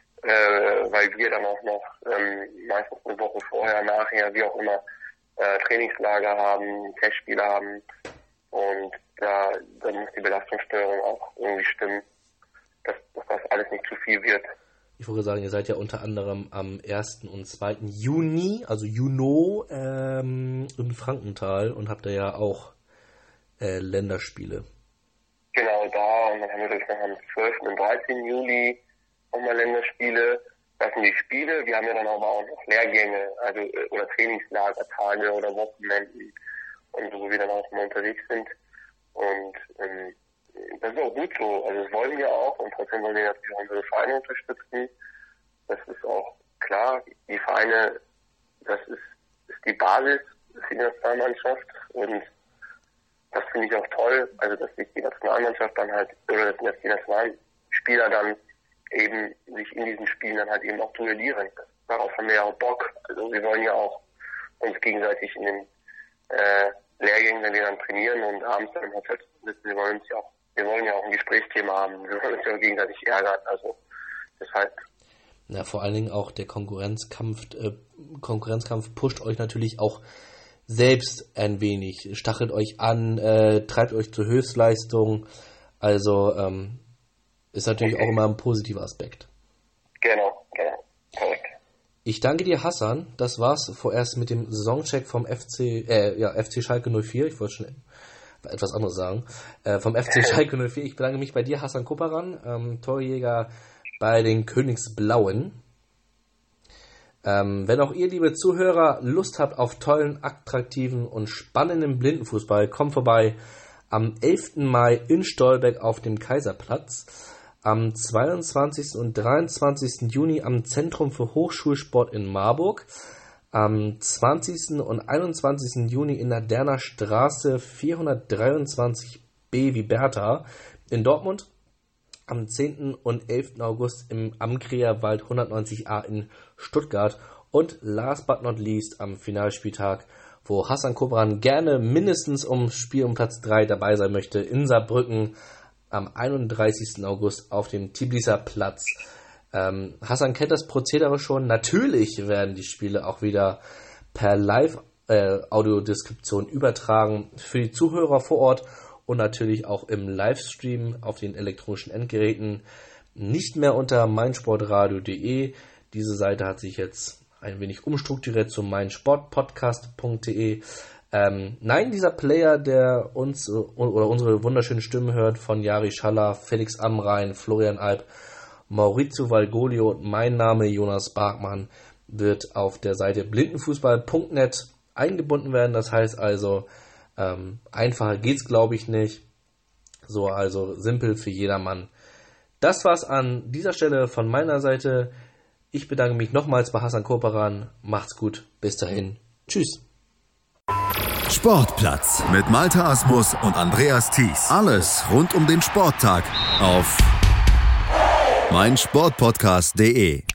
äh, weil wir dann auch noch ähm, meistens eine Woche vorher, nachher, wie auch immer, äh, Trainingslager haben, Testspiele haben und da, da muss die Belastungssteuerung auch irgendwie stimmen, dass, dass das alles nicht zu viel wird. Ich wollte sagen, ihr seid ja unter anderem am ersten und zweiten Juni, also Juno, ähm, in Frankenthal und habt da ja auch äh, Länderspiele. Genau, da, und dann haben wir durch noch am zwölften und dreizehnten Juli nochmal Länderspiele. Das sind die Spiele, wir haben ja dann aber auch noch Lehrgänge, also oder Trainingslagertage oder Wochenenden und so, wo wir dann auch mal unterwegs sind. Und ähm, das ist auch gut so, also das wollen wir auch und trotzdem wollen wir natürlich unsere Vereine unterstützen. Das ist auch klar, die Vereine, das ist, ist die Basis für die Nationalmannschaft und das finde ich auch toll, also dass sich die Nationalmannschaft dann halt, oder dass die Nationalspieler dann eben sich in diesen Spielen dann halt eben auch duellieren. Darauf haben wir ja auch Bock. Also wir wollen ja auch uns gegenseitig in den äh, Lehrgängen, wenn wir dann trainieren und abends dann im Hotel sitzen, wir wollen uns ja auch, wir wollen ja auch ein Gesprächsthema haben, wir wollen uns ja gegenseitig ärgern, also deshalb. Ja, vor allen Dingen auch der Konkurrenzkampf, äh, Konkurrenzkampf pusht euch natürlich auch selbst ein wenig, stachelt euch an, äh, treibt euch zur Höchstleistung, also ähm, ist natürlich okay. Auch immer ein positiver Aspekt. Genau, genau, korrekt. Ich danke dir, Hassan, das war's vorerst mit dem Saisoncheck vom F C, äh, ja, F C Schalke null vier, ich wollte schon etwas anderes sagen, äh, vom F C Schalke null vier, ich bedanke mich bei dir, Hassan Koparan, ähm, Torjäger bei den Königsblauen. Ähm, wenn auch ihr, liebe Zuhörer, Lust habt auf tollen, attraktiven und spannenden Blindenfußball, kommt vorbei am elften Mai in Stolberg auf dem Kaiserplatz, am zweiundzwanzigsten und dreiundzwanzigsten Juni am Zentrum für Hochschulsport in Marburg, am zwanzigsten und einundzwanzigsten Juni in der Derner Straße vierhundertdreiundzwanzig b wie Bertha in Dortmund, am zehnten und elften August im Amkreer-Wald hundertneunzig a in Stuttgart und last but not least am Finalspieltag, wo Hassan Koparan gerne mindestens um Spiel um Platz drei dabei sein möchte, in Saarbrücken am einunddreißigsten August auf dem Tbiliser Platz. Ähm, Hassan kennt das Prozedere schon. Natürlich werden die Spiele auch wieder per Live-Audiodeskription äh, übertragen für die Zuhörer vor Ort und natürlich auch im Livestream auf den elektronischen Endgeräten, nicht mehr unter meinsportradio punkt de. Diese Seite hat sich jetzt ein wenig umstrukturiert zu meinsportpodcast punkt de. Ähm, nein, dieser Player, der uns äh, oder unsere wunderschönen Stimmen hört, von Jari Schaller, Felix Amrain, Florian Alp, Maurizio Valgolio und mein Name Jonas Barkmann, wird auf der Seite blindenfußball punkt net eingebunden werden. Das heißt also, Ähm, einfacher geht's, glaube ich, nicht. So, also simpel für jedermann. Das war's an dieser Stelle von meiner Seite. Ich bedanke mich nochmals bei Hassan Koparan. Macht's gut. Bis dahin. Tschüss. Sportplatz mit Malte Asmus und Andreas Thies. Alles rund um den Sporttag auf meinsportpodcast punkt de.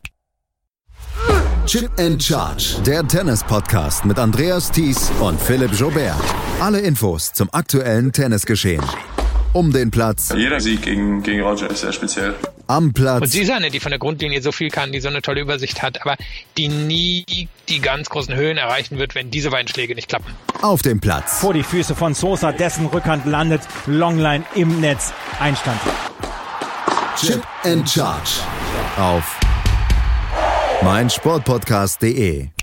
Chip and Charge, der Tennis-Podcast mit Andreas Thies und Philipp Joubert. Alle Infos zum aktuellen Tennisgeschehen. Um den Platz. Jeder Sieg gegen, gegen Roger ist sehr speziell. Am Platz. Und sie ist eine, die von der Grundlinie so viel kann, die so eine tolle Übersicht hat, aber die nie die ganz großen Höhen erreichen wird, wenn diese beiden Schläge nicht klappen. Auf dem Platz. Vor die Füße von Sosa, dessen Rückhand landet, Longline im Netz, Einstand. Chip and Charge auf meinsportpodcast punkt de.